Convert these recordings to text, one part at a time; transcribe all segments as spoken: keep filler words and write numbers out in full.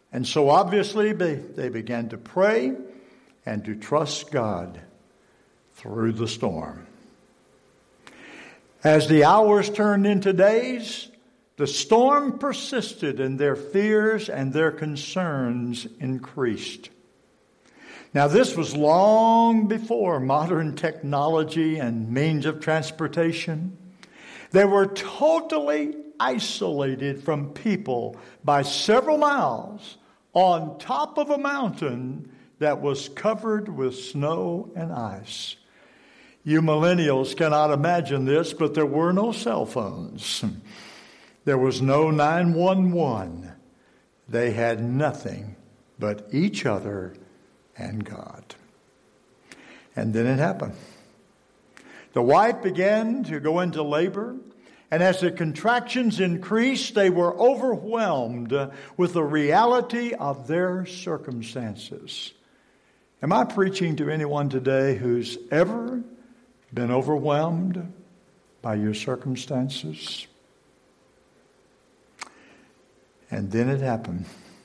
And so obviously they, they began to pray and to trust God through the storm. As the hours turned into days, the storm persisted and their fears and their concerns increased. Now, this was long before modern technology and means of transportation. They were totally isolated from people by several miles on top of a mountain that was covered with snow and ice. You millennials cannot imagine this, but there were no cell phones. There was no nine one one. They had nothing but each other and God. And then it happened. The wife began to go into labor, and as the contractions increased, they were overwhelmed with the reality of their circumstances. Am I preaching to anyone today who's ever been overwhelmed by your circumstances? And then it happened.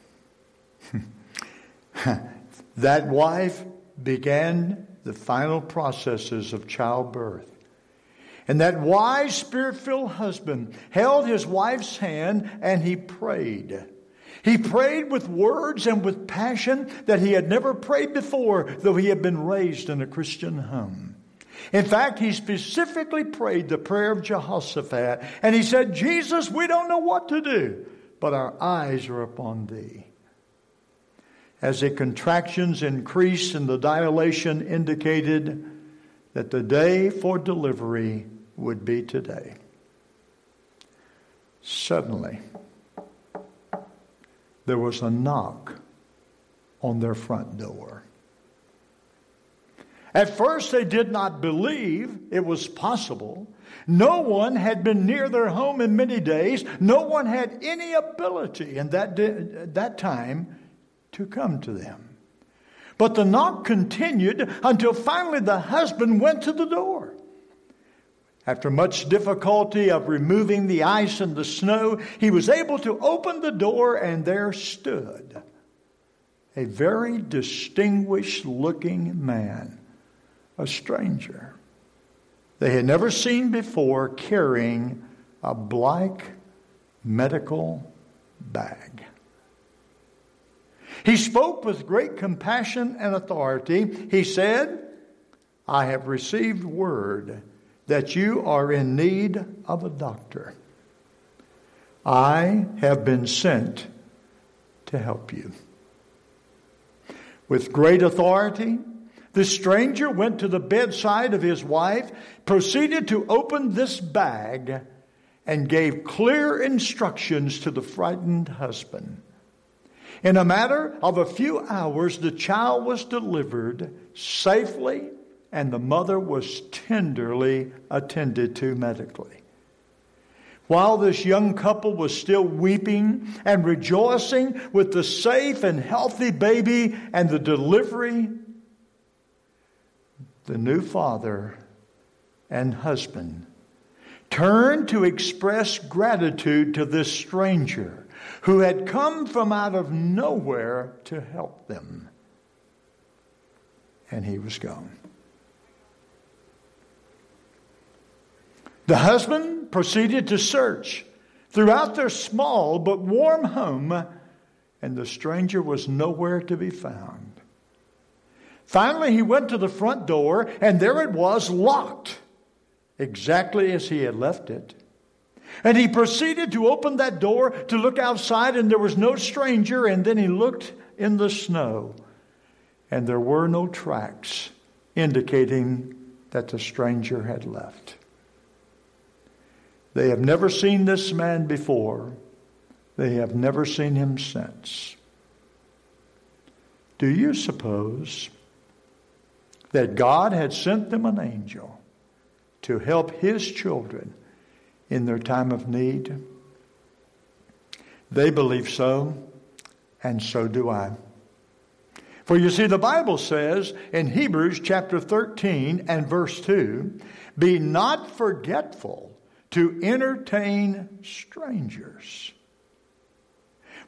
That wife began the final processes of childbirth. And that wise, Spirit-filled husband held his wife's hand and he prayed. He prayed with words and with passion that he had never prayed before, though he had been raised in a Christian home. In fact, he specifically prayed the prayer of Jehoshaphat, and he said, Jesus, we don't know what to do, but our eyes are upon thee. As the contractions increased and the dilation indicated that the day for delivery would be today. Suddenly, there was a knock on their front door. At first, they did not believe it was possible. No one had been near their home in many days. No one had any ability in that, that time to come to them. But the knock continued until finally the husband went to the door. After much difficulty of removing the ice and the snow, he was able to open the door, and there stood a very distinguished-looking man, a stranger they had never seen before, carrying a black medical bag. He spoke with great compassion and authority. He said, I have received word that you are in need of a doctor. I have been sent to help you. With great authority, the stranger went to the bedside of his wife, proceeded to open this bag, and gave clear instructions to the frightened husband. In a matter of a few hours, the child was delivered safely, and the mother was tenderly attended to medically. While this young couple was still weeping and rejoicing with the safe and healthy baby and the delivery, the new father and husband turned to express gratitude to this stranger who had come from out of nowhere to help them. And he was gone. The husband proceeded to search throughout their small but warm home, and the stranger was nowhere to be found. Finally, he went to the front door, and there it was, locked, exactly as he had left it. And he proceeded to open that door to look outside, and there was no stranger. And then he looked in the snow, and there were no tracks indicating that the stranger had left. They have never seen this man before. They have never seen him since. Do you suppose that God had sent them an angel to help his children in their time of need? They believe so, and so do I. For you see, the Bible says in Hebrews chapter thirteen and verse two, be not forgetful to entertain strangers.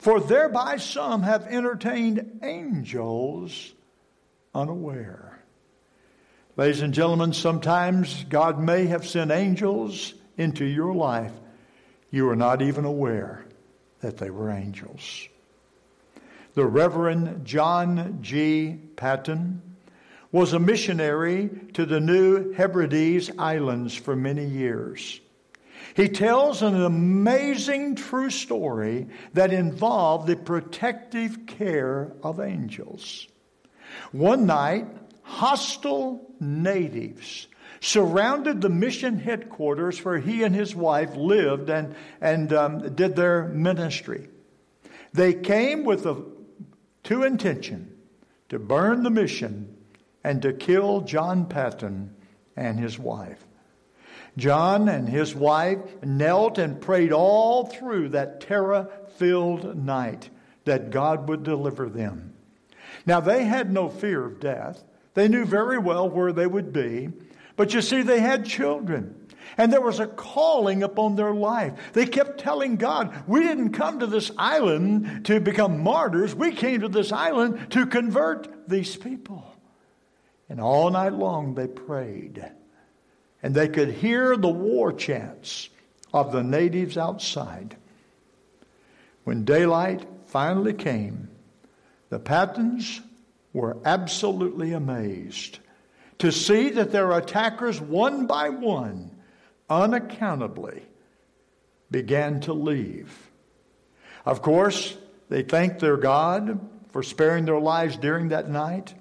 For thereby some have entertained angels unaware. Ladies and gentlemen, sometimes God may have sent angels into your life. You are not even aware that they were angels. The Reverend John G. Paton was a missionary to the New Hebrides Islands for many years. He tells an amazing true story that involved the protective care of angels. One night, hostile natives surrounded the mission headquarters where he and his wife lived and, and um, did their ministry. They came with a, two intention, to burn the mission and to kill John Paton and his wife. John and his wife knelt and prayed all through that terror-filled night that God would deliver them. Now, they had no fear of death. They knew very well where they would be. But you see, they had children. And there was a calling upon their life. They kept telling God, we didn't come to this island to become martyrs. We came to this island to convert these people. And all night long they prayed. And they could hear the war chants of the natives outside. When daylight finally came, the Patons were absolutely amazed to see that their attackers, one by one, unaccountably, began to leave. Of course, they thanked their God for sparing their lives during that night.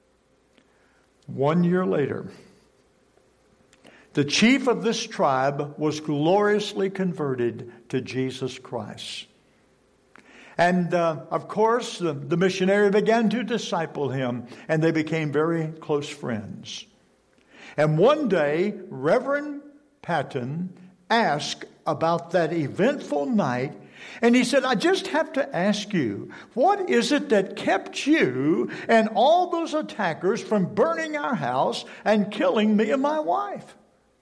One year later, the chief of this tribe was gloriously converted to Jesus Christ. And, uh, of course, the, the missionary began to disciple him, and they became very close friends. And one day, Reverend Paton asked about that eventful night, and he said, I just have to ask you, what is it that kept you and all those attackers from burning our house and killing me and my wife?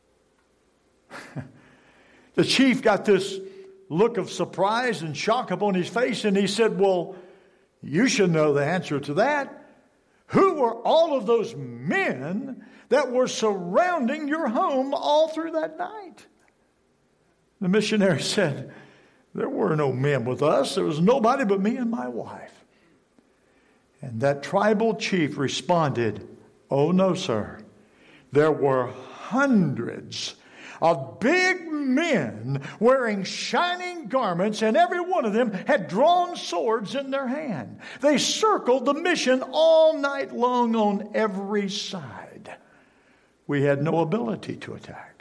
The chief got this look of surprise and shock upon his face, and he said, well, you should know the answer to that. Who were all of those men that were surrounding your home all through that night? The missionary said, there were no men with us. There was nobody but me and my wife. And that tribal chief responded, oh no, sir. There were hundreds of big men wearing shining garments, and every one of them had drawn swords in their hand. They circled the mission all night long on every side. We had no ability to attack.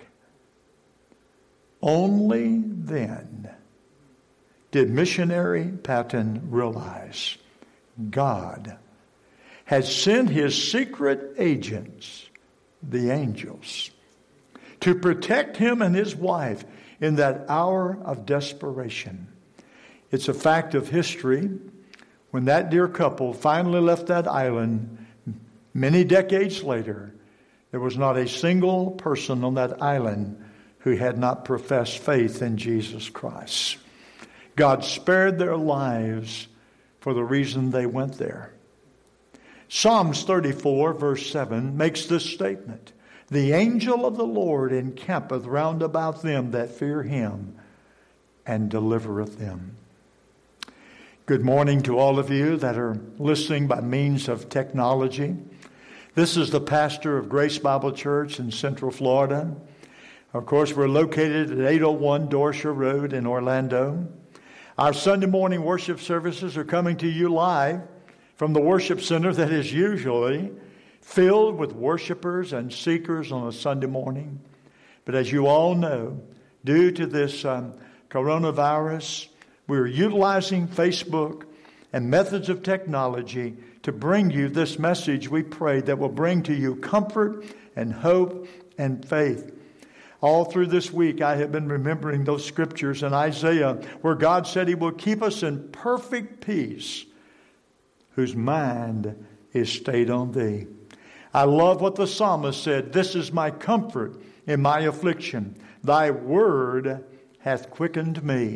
Only then did missionary Paton realize God had sent his secret agents, the angels, to protect him and his wife in that hour of desperation. It's a fact of history. When that dear couple finally left that island many decades later, there was not a single person on that island who had not professed faith in Jesus Christ. God spared their lives for the reason they went there. Psalms thirty-four, verse seven, makes this statement. The angel of the Lord encampeth round about them that fear him, and delivereth them. Good morning to all of you that are listening by means of technology. This is the pastor of Grace Bible Church in Central Florida. Of course, we're located at eight oh one Dorsher Road in Orlando. Our Sunday morning worship services are coming to you live from the worship center that is usually filled with worshipers and seekers on a Sunday morning. But as you all know, due to this um, coronavirus, we're utilizing Facebook and methods of technology to bring you this message, we pray, that will bring to you comfort and hope and faith. All through this week, I have been remembering those scriptures in Isaiah where God said he will keep us in perfect peace, whose mind is stayed on thee. I love what the psalmist said, this is my comfort in my affliction. Thy word hath quickened me.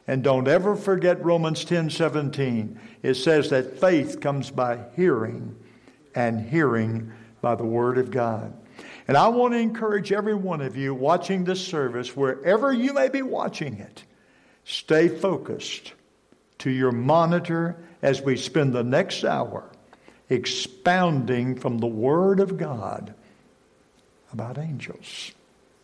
And don't ever forget Romans ten seventeen. It says that faith comes by hearing, and hearing by the Word of God. And I want to encourage every one of you watching this service, wherever you may be watching it, stay focused to your monitor as we spend the next hour expounding from the Word of God about angels.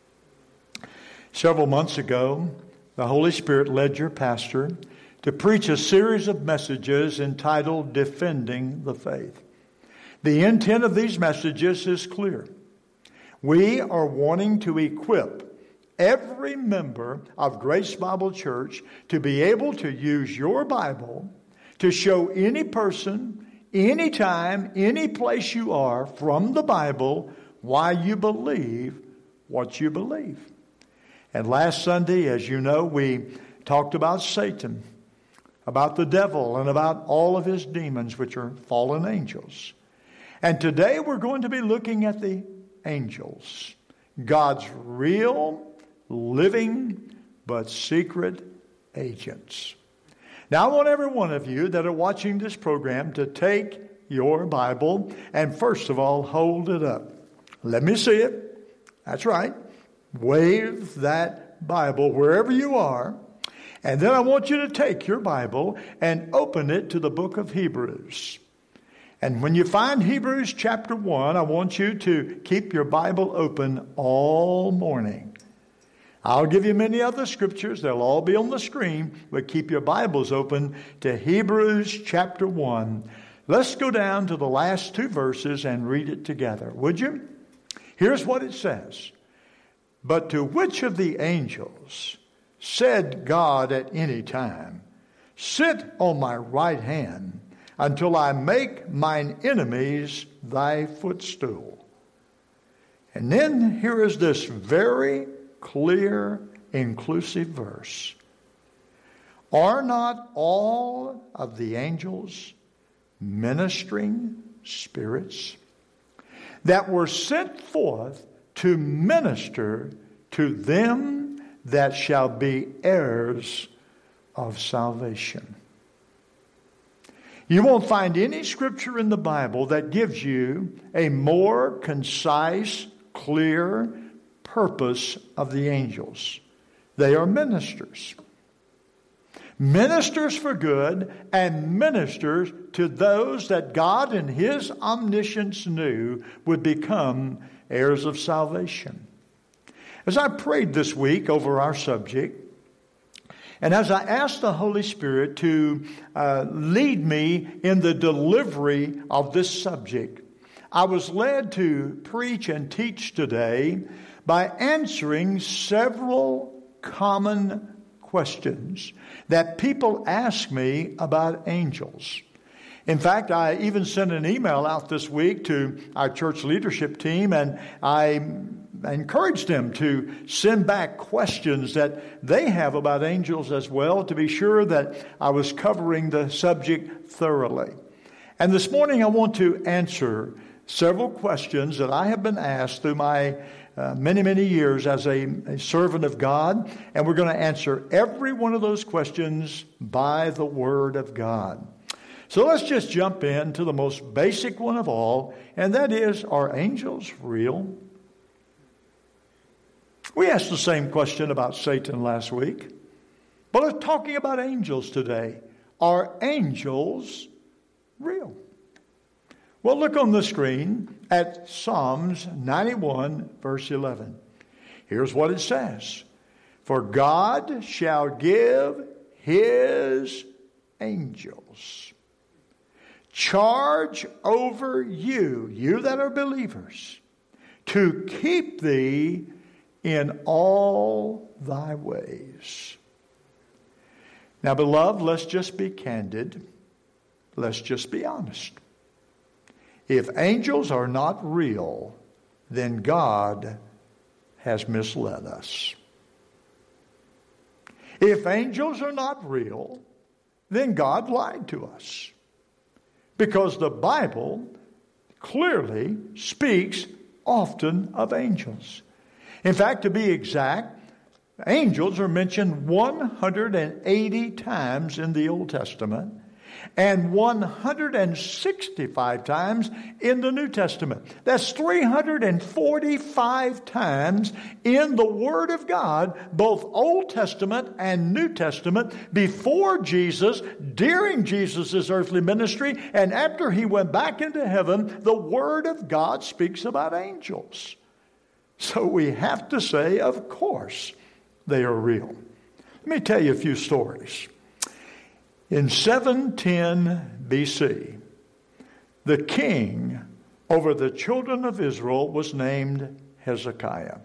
Several months ago, the Holy Spirit led your pastor to preach a series of messages entitled Defending the Faith. The intent of these messages is clear. We are wanting to equip every member of Grace Bible Church to be able to use your Bible to show any person, anytime, any place you are from the Bible why you believe what you believe. And last Sunday, as you know, we talked about Satan, about the devil, and about all of his demons, which are fallen angels. And today we're going to be looking at the angels, God's real, living, but secret agents. Now I want every one of you that are watching this program to take your Bible and first of all hold it up. Let me see it. That's right. Wave that Bible wherever you are. And then I want you to take your Bible and open it to the book of Hebrews. And when you find Hebrews chapter one, I want you to keep your Bible open all morning. I'll give you many other scriptures. They'll all be on the screen. But keep your Bibles open to Hebrews chapter one. Let's go down to the last two verses and read it together, would you? Here's what it says. But to which of the angels said God at any time, sit on my right hand until I make mine enemies thy footstool? And then here is this very clear, inclusive verse. Are not all of the angels ministering spirits that were sent forth to minister to them that shall be heirs of salvation? You won't find any scripture in the Bible that gives you a more concise, clear purpose of the angels. They are ministers. Ministers for good and ministers to those that God in His omniscience knew would become heirs of salvation. As I prayed this week over our subject, and as I asked the Holy Spirit to uh, lead me in the delivery of this subject, I was led to preach and teach today by answering several common questions that people ask me about angels. In fact, I even sent an email out this week to our church leadership team, and I encouraged them to send back questions that they have about angels as well, to be sure that I was covering the subject thoroughly. And this morning I want to answer several questions that I have been asked through my uh, many, many years as a, a servant of God, and we're going to answer every one of those questions by the Word of God. So let's just jump into the most basic one of all, and that is, are angels real? We asked the same question about Satan last week, but we're talking about angels today. Are angels real? Well, look on the screen at Psalms ninety-one, verse eleven. Here's what it says. For God shall give His angels charge over you, you that are believers, to keep thee in all thy ways. Now, beloved, let's just be candid. Let's just be honest. If angels are not real, then God has misled us. If angels are not real, then God lied to us. Because the Bible clearly speaks often of angels. In fact, to be exact, Angels are mentioned one hundred eighty times in the Old Testament and one hundred sixty-five times in the New Testament. That's three hundred forty-five times in the Word of God, both Old Testament and New Testament, before Jesus, during Jesus' earthly ministry, and after he went back into heaven. The Word of God speaks about angels. So we have to say, of course, they are real. Let me tell you a few stories. In seven ten B C, the king over the children of Israel was named Hezekiah.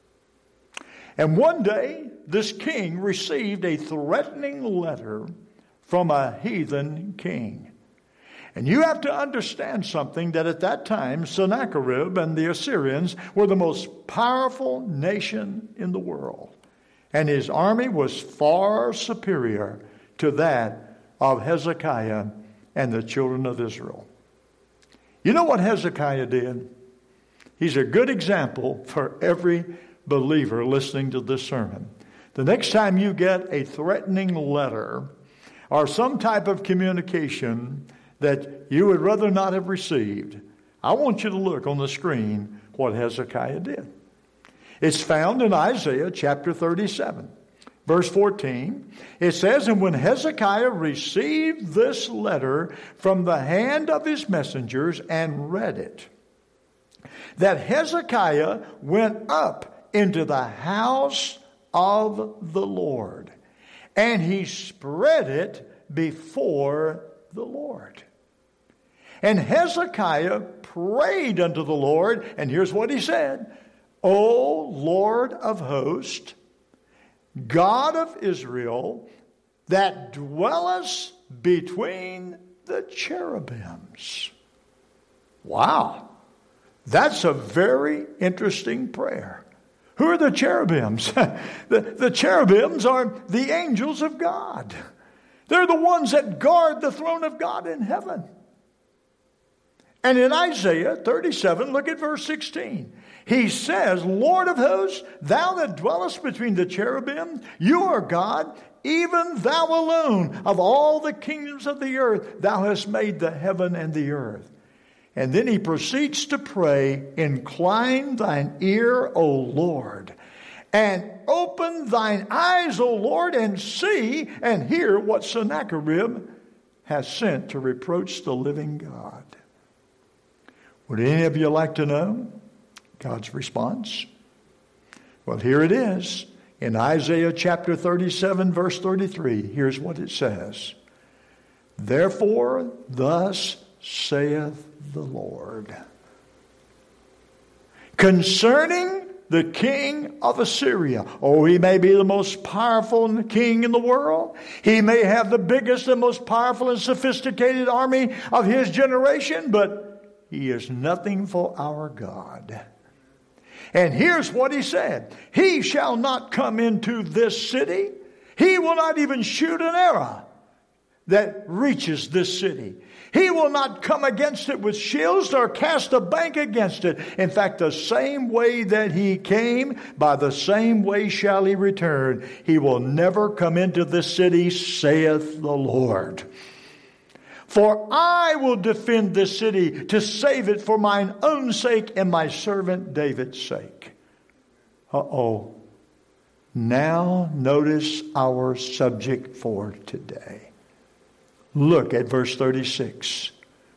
And one day, this king received a threatening letter from a heathen king. And you have to understand something, that at that time, Sennacherib and the Assyrians were the most powerful nation in the world. And his army was far superior to that of Hezekiah and the children of Israel. You know what Hezekiah did? He's a good example for every believer listening to this sermon. The next time you get a threatening letter or some type of communication that you would rather not have received, I want you to look on the screen what Hezekiah did. It's found in Isaiah chapter thirty-seven, verse fourteen. It says, "And when Hezekiah received this letter from the hand of his messengers and read it, that Hezekiah went up into the house of the Lord, and he spread it before the Lord. And Hezekiah prayed unto the Lord," and here's what he said, "O Lord of hosts, God of Israel, that dwellest between the cherubims." Wow, that's a very interesting prayer. Who are the cherubims? the, the cherubims are the angels of God. They're the ones that guard the throne of God in heaven. And in Isaiah thirty-seven, look at verse sixteen. He says, "Lord of hosts, thou that dwellest between the cherubim, you are God, even thou alone. Of all the kingdoms of the earth, thou hast made the heaven and the earth." And then he proceeds to pray, "Incline thine ear, O Lord, and open thine eyes, O Lord, and see and hear what Sennacherib has sent to reproach the living God." Would any of you like to know God's response? Well, here it is. In Isaiah chapter thirty-seven, verse thirty-three, here's what it says. "Therefore, thus saith the Lord, concerning the king of Assyria." Oh, he may be the most powerful king in the world. He may have the biggest and most powerful and sophisticated army of his generation, but he is nothing for our God. And here's what he said. "He shall not come into this city. He will not even shoot an arrow that reaches this city. He will not come against it with shields or cast a bank against it. In fact, the same way that he came, by the same way shall he return. He will never come into this city, saith the Lord. For I will defend this city to save it for mine own sake and my servant David's sake." Uh-oh. Now notice our subject for today. Look at verse thirty-six.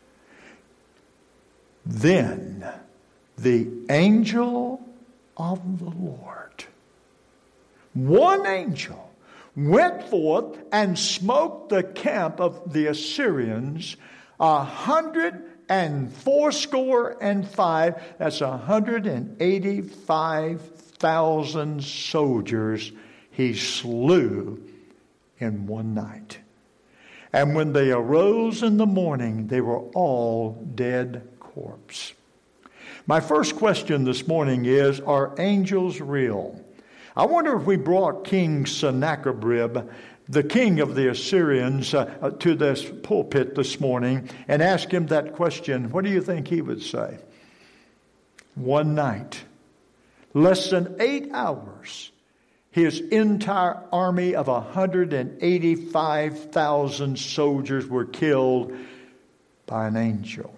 "Then the angel of the Lord," one angel, "went forth and smote the camp of the Assyrians a hundred and fourscore and five." That's a hundred and eighty-five thousand soldiers he slew in one night. "And when they arose in the morning, they were all dead corpse." My first question this morning is, are angels real? I wonder if we brought King Sennacherib, the king of the Assyrians, uh, to this pulpit this morning and asked him that question, what do you think he would say? One night, less than eight hours, his entire army of one hundred eighty-five thousand soldiers were killed by an angel.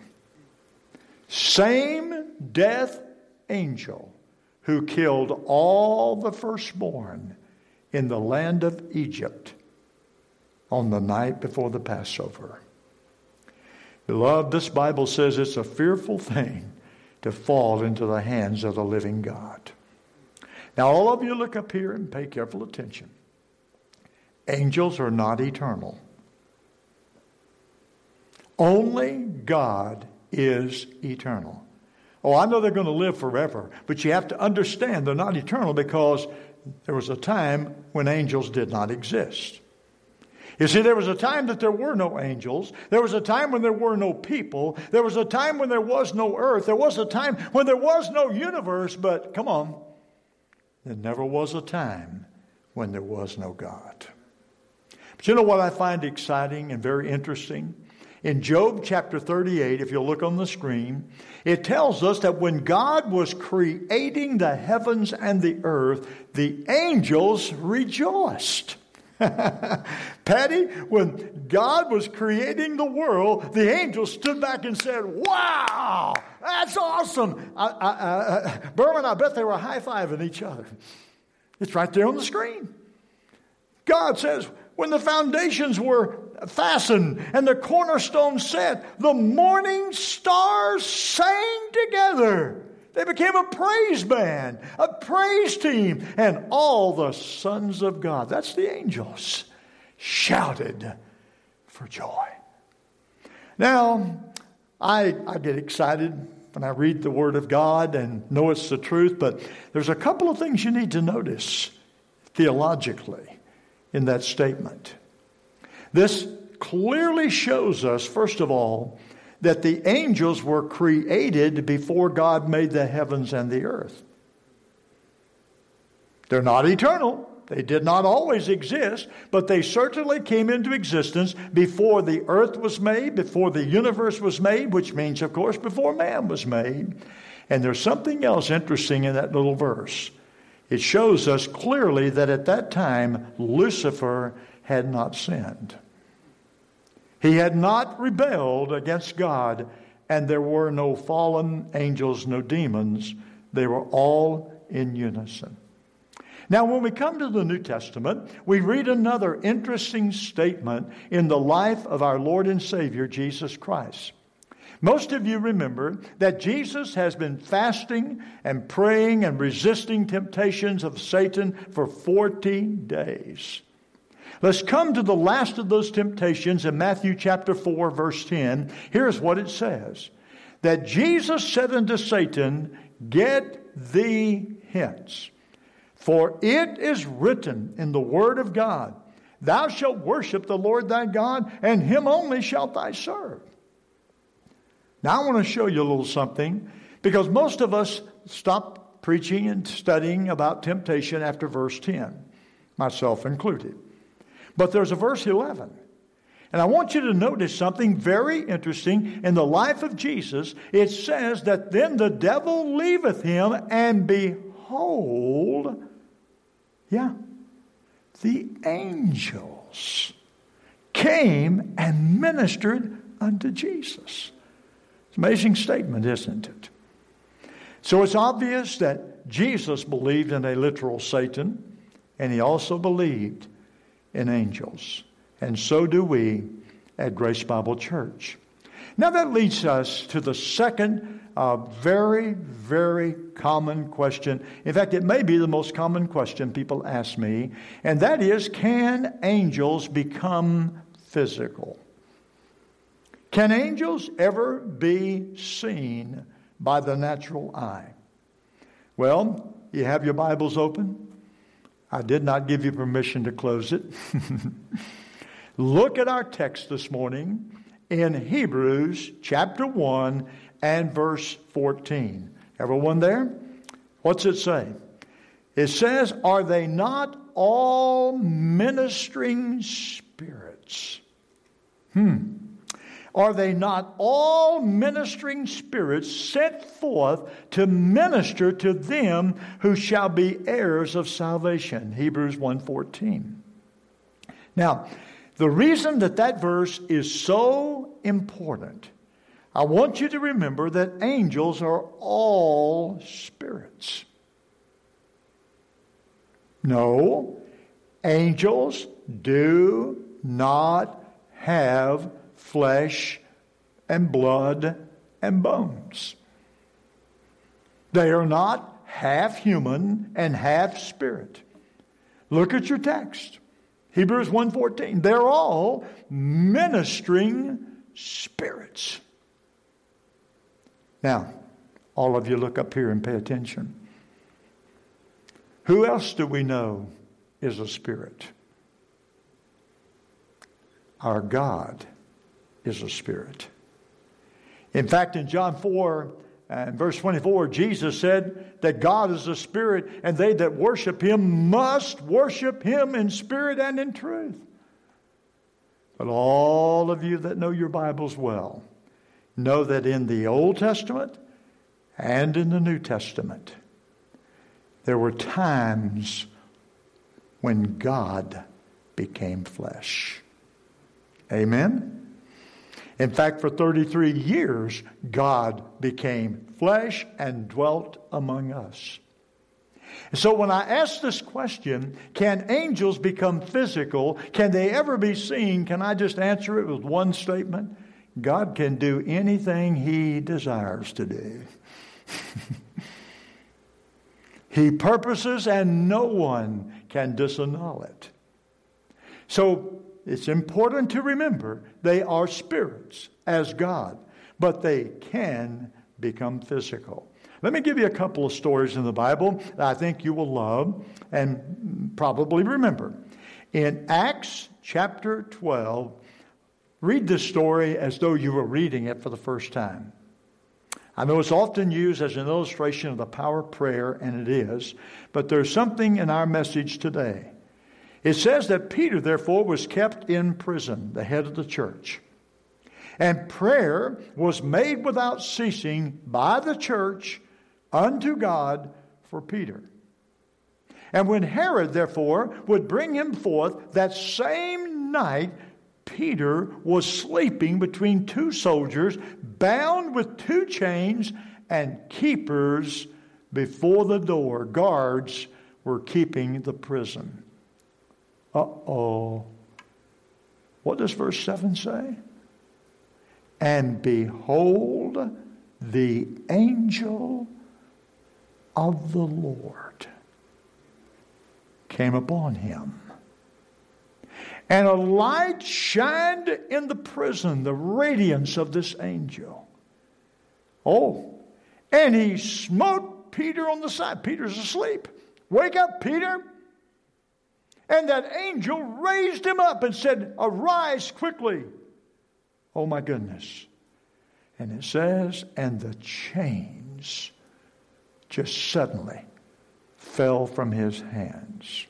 Same death angel who killed all the firstborn in the land of Egypt on the night before the Passover. Beloved, this Bible says it's a fearful thing to fall into the hands of the living God. Now, all of you look up here and pay careful attention. Angels are not eternal. Only God is eternal. Oh, I know they're going to live forever, but you have to understand they're not eternal because there was a time when angels did not exist. You see, there was a time that there were no angels. There was a time when there were no people. There was a time when there was no earth. There was a time when there was no universe. But come on, there never was a time when there was no God. But you know what I find exciting and very interesting? In Job chapter thirty-eight, if you'll look on the screen, it tells us that when God was creating the heavens and the earth, the angels rejoiced. Patty, when God was creating the world, the angels stood back and said, wow, that's awesome. I, I, I, Berman, I bet they were high-fiving each other. It's right there on the screen. God says, when the foundations were fastened and the cornerstone set, the morning stars sang together. They became a praise band, a praise team, and all the sons of God, that's the angels, shouted for joy. Now, I, I get excited when I read the Word of God and know it's the truth, but there's a couple of things you need to notice theologically in that statement. This clearly shows us, first of all, that the angels were created before God made the heavens and the earth. They're not eternal. They did not always exist, but they certainly came into existence before the earth was made, before the universe was made, which means, of course, before man was made. And there's something else interesting in that little verse. It shows us clearly that at that time, Lucifer had not sinned. He had not rebelled against God, and there were no fallen angels, no demons. They were all in unison. Now, when we come to the New Testament, we read another interesting statement in the life of our Lord and Savior, Jesus Christ. Most of you remember that Jesus has been fasting and praying and resisting temptations of Satan for forty days. Let's come to the last of those temptations in Matthew chapter four, verse ten. Here's what it says. That Jesus said unto Satan, get thee hence. For it is written in the word of God, thou shalt worship the Lord thy God, and him only shalt thou serve. Now I want to show you a little something, because most of us stop preaching and studying about temptation after verse ten, myself included. But there's a verse eleven. And I want you to notice something very interesting in the life of Jesus. It says that then the devil leaveth him, and behold, yeah, the angels came and ministered unto Jesus. It's an amazing statement, isn't it? So it's obvious that Jesus believed in a literal Satan, and he also believed in angels. And so do we at Grace Bible Church. Now that leads us to the second uh, very, very common question. In fact, it may be the most common question people ask me, and that is, can angels become physical? Can angels ever be seen by the natural eye? Well, you have your Bibles open. I did not give you permission to close it. Look at our text this morning in Hebrews chapter one and verse fourteen. Everyone there? What's it say? It says, are they not all ministering spirits? Hmm. Are they not all ministering spirits sent forth to minister to them who shall be heirs of salvation? Hebrews one fourteen. Now, the reason that that verse is so important, I want you to remember that angels are all spirits. No, angels do not have flesh and blood and bones. They are not half human and half spirit. Look at your text. Hebrews one fourteen. They're all ministering spirits. Now, all of you look up here and pay attention. Who else do we know is a spirit? Our God is a spirit. In fact, in John four and verse twenty-four, Jesus said that God is a spirit, and they that worship him must worship him in spirit and in truth. But all of you that know your Bibles well know that in the Old Testament and in the New Testament, there were times when God became flesh. Amen? In fact, for thirty-three years, God became flesh and dwelt among us. So when I ask this question, can angels become physical? Can they ever be seen? Can I just answer it with one statement? God can do anything he desires to do. He purposes and no one can disannul it. So it's important to remember they are spirits as God, but they can become physical. Let me give you a couple of stories in the Bible that I think you will love and probably remember. In Acts chapter twelve, read this story as though you were reading it for the first time. I know it's often used as an illustration of the power of prayer, and it is, but there's something in our message today. It says that Peter, therefore, was kept in prison, the head of the church. And prayer was made without ceasing by the church unto God for Peter. And when Herod, therefore, would bring him forth, that same night Peter was sleeping between two soldiers, bound with two chains, and keepers before the door. Guards were keeping the prison. Uh-oh. What does verse seven say? And behold, the angel of the Lord came upon him. And a light shined in the prison, the radiance of this angel. Oh, and he smote Peter on the side. Peter's asleep. Wake up, Peter. And that angel raised him up and said, arise quickly. Oh my goodness. And it says, and the chains just suddenly fell from his hands.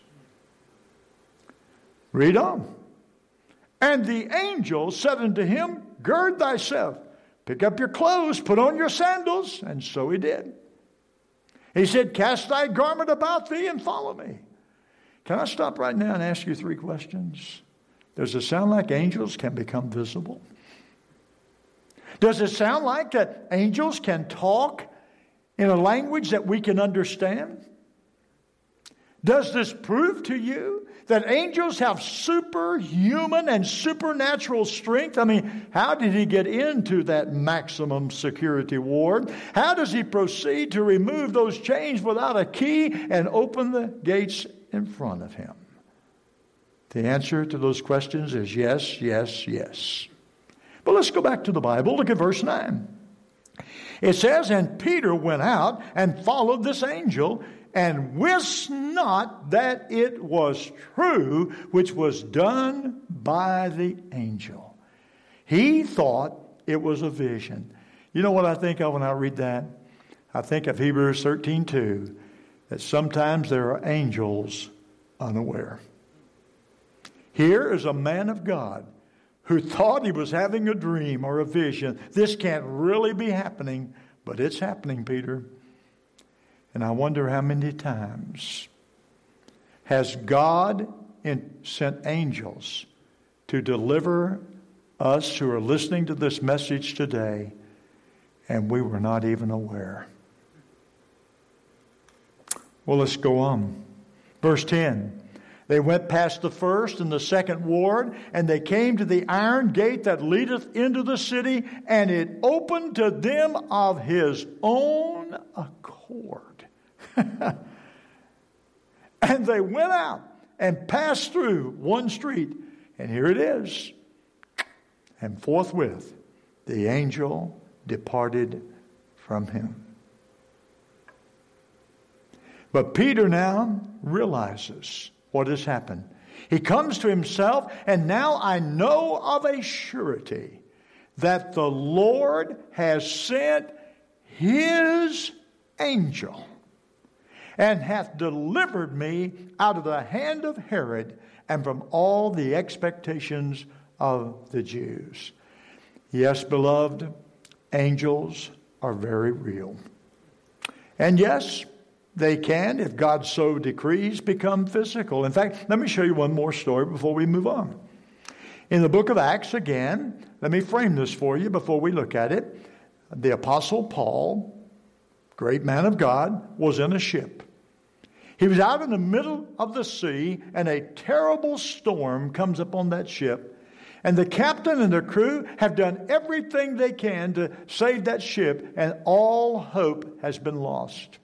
Read on. And the angel said unto him, gird thyself, pick up your clothes, put on your sandals. And so he did. He said, cast thy garment about thee and follow me. Can I stop right now and ask you three questions? Does it sound like angels can become visible? Does it sound like that angels can talk in a language that we can understand? Does this prove to you that angels have superhuman and supernatural strength? I mean, how did he get into that maximum security ward? How does he proceed to remove those chains without a key and open the gates in front of him? The answer to those questions is yes, yes, yes. But let's go back to the Bible. Look at verse nine. It says, and Peter went out and followed this angel, and wist not that it was true which was done by the angel. He thought it was a vision. You know what I think of when I read that? I think of Hebrews thirteen two, that sometimes there are angels unaware. Here is a man of God who thought he was having a dream or a vision. This can't really be happening, but it's happening, Peter. And I wonder how many times has God in, sent angels to deliver us who are listening to this message today, and we were not even aware. Well, let's go on. Verse ten. They went past the first and the second ward, and they came to the iron gate that leadeth into the city, and it opened to them of his own accord. And they went out and passed through one street, and here it is. And forthwith the angel departed from him. But Peter now realizes what has happened. He comes to himself, and now I know of a surety that the Lord has sent his angel and hath delivered me out of the hand of Herod and from all the expectations of the Jews. Yes, beloved, angels are very real. And yes, they can, if God so decrees, become physical. In fact, let me show you one more story before we move on. In the book of Acts, again, let me frame this for you before we look at it. The Apostle Paul, great man of God, was in a ship. He was out in the middle of the sea, and a terrible storm comes upon that ship. And the captain and the crew have done everything they can to save that ship, and all hope has been lost.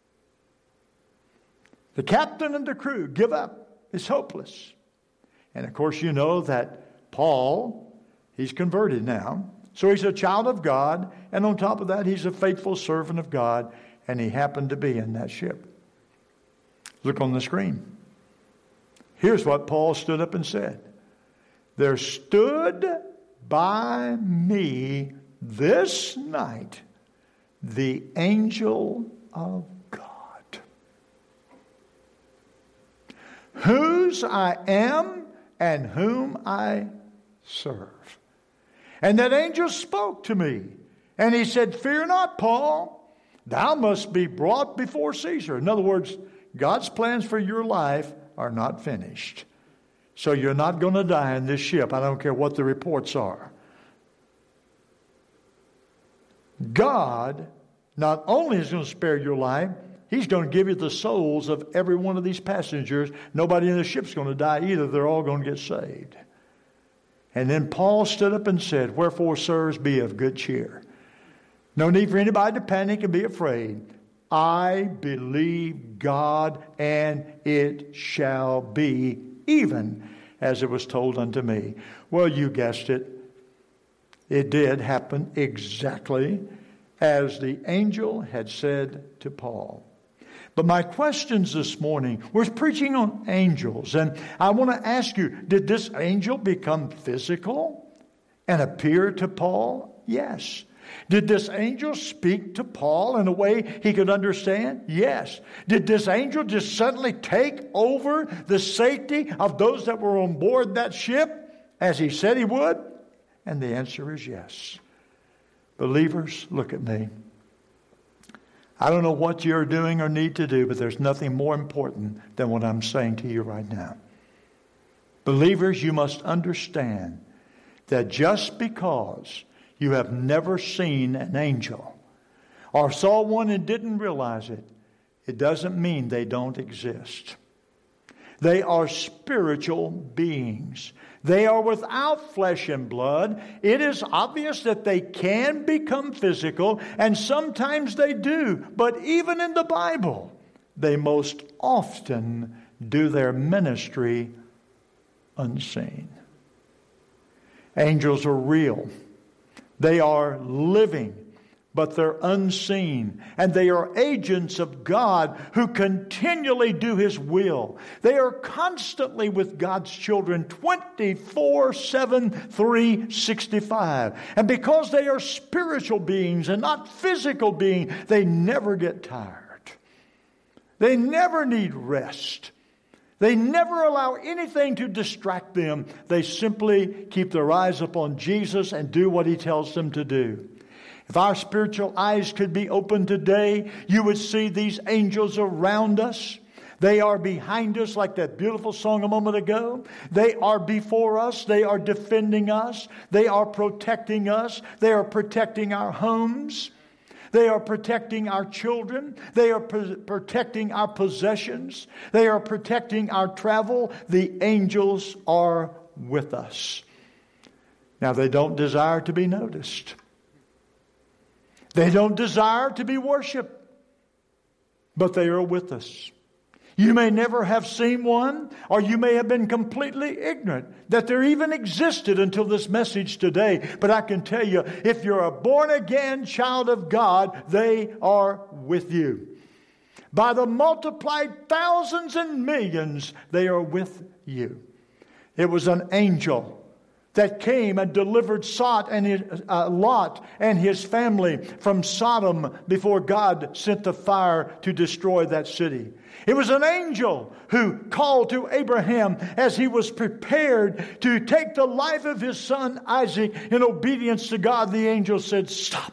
The captain and the crew give up. It's hopeless. And of course, you know that Paul, he's converted now. So he's a child of God. And on top of that, he's a faithful servant of God. And he happened to be in that ship. Look on the screen. Here's what Paul stood up and said. There stood by me this night the angel of God, whose I am and whom I serve. And that angel spoke to me, and he said, fear not, Paul, thou must be brought before Caesar. In other words, God's plans for your life are not finished. So you're not going to die in this ship. I don't care what the reports are. God not only is going to spare your life, he's going to give you the souls of every one of these passengers. Nobody in the ship's going to die either. They're all going to get saved. And then Paul stood up and said, wherefore, sirs, be of good cheer. No need for anybody to panic and be afraid. I believe God, and it shall be even as it was told unto me. Well, you guessed it. It did happen exactly as the angel had said to Paul. But my questions this morning, we're preaching on angels, and I want to ask you, did this angel become physical and appear to Paul? Yes. Did this angel speak to Paul in a way he could understand? Yes. Did this angel just suddenly take over the safety of those that were on board that ship as he said he would? And the answer is yes. Believers, look at me. I don't know what you're doing or need to do, but there's nothing more important than what I'm saying to you right now. Believers, you must understand that just because you have never seen an angel or saw one and didn't realize it, it doesn't mean they don't exist. They are spiritual beings. They are without flesh and blood. It is obvious that they can become physical, and sometimes they do. But even in the Bible, they most often do their ministry unseen. Angels are real. They are living, but they're unseen. And they are agents of God who continually do His will. They are constantly with God's children twenty-four seven, three sixty-five. And because they are spiritual beings and not physical beings, they never get tired. They never need rest. They never allow anything to distract them. They simply keep their eyes upon Jesus and do what He tells them to do. If our spiritual eyes could be opened today, you would see these angels around us. They are behind us, like that beautiful song a moment ago. They are before us. They are defending us. They are protecting us. They are protecting our homes. They are protecting our children. They are pro- protecting our possessions. They are protecting our travel. The angels are with us. Now, they don't desire to be noticed. They don't desire to be worshiped. But they are with us. You may never have seen one, or you may have been completely ignorant that there even existed until this message today. But I can tell you, if you're a born-again child of God, they are with you. By the multiplied thousands and millions, they are with you. It was an angel that came and delivered Lot and his, uh, Lot and his family from Sodom before God sent the fire to destroy that city. It was an angel who called to Abraham as he was prepared to take the life of his son Isaac in obedience to God. The angel said, "Stop."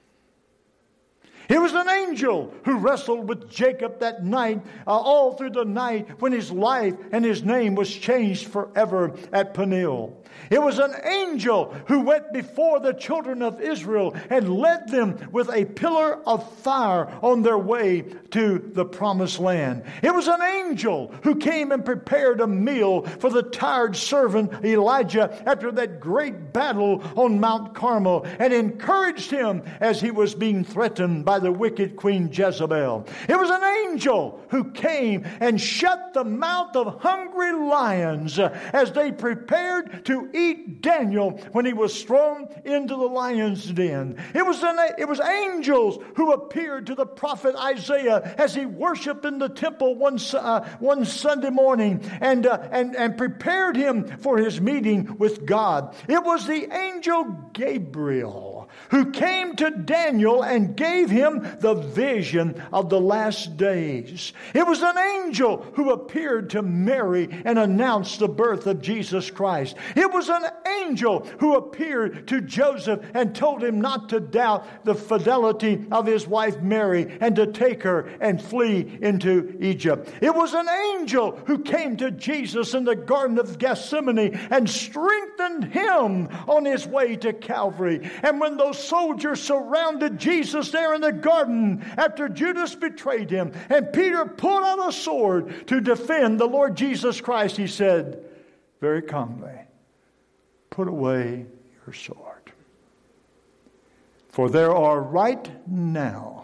It was an angel who wrestled with Jacob that night, uh, all through the night, when his life and his name was changed forever at Peniel. It was an angel who went before the children of Israel and led them with a pillar of fire on their way to the promised land. It was an angel who came and prepared a meal for the tired servant Elijah after that great battle on Mount Carmel and encouraged him as he was being threatened by the wicked Queen Jezebel. It was an angel who came and shut the mouth of hungry lions as they prepared to eat Daniel when he was thrown into the lion's den. It was, an, it was angels who appeared to the prophet Isaiah as he worshiped in the temple one, uh, one Sunday morning and, uh, and, and prepared him for his meeting with God. It was the angel Gabriel who came to Daniel and gave him the vision of the last days. It was an angel who appeared to Mary and announced the birth of Jesus Christ. It was an angel who appeared to Joseph and told him not to doubt the fidelity of his wife Mary and to take her and flee into Egypt. It was an angel who came to Jesus in the Garden of Gethsemane and strengthened him on his way to Calvary. And when those soldiers surrounded Jesus there in the garden after Judas betrayed him and Peter pulled out a sword to defend the Lord Jesus Christ, he said very calmly, "Put away your sword. For there are right now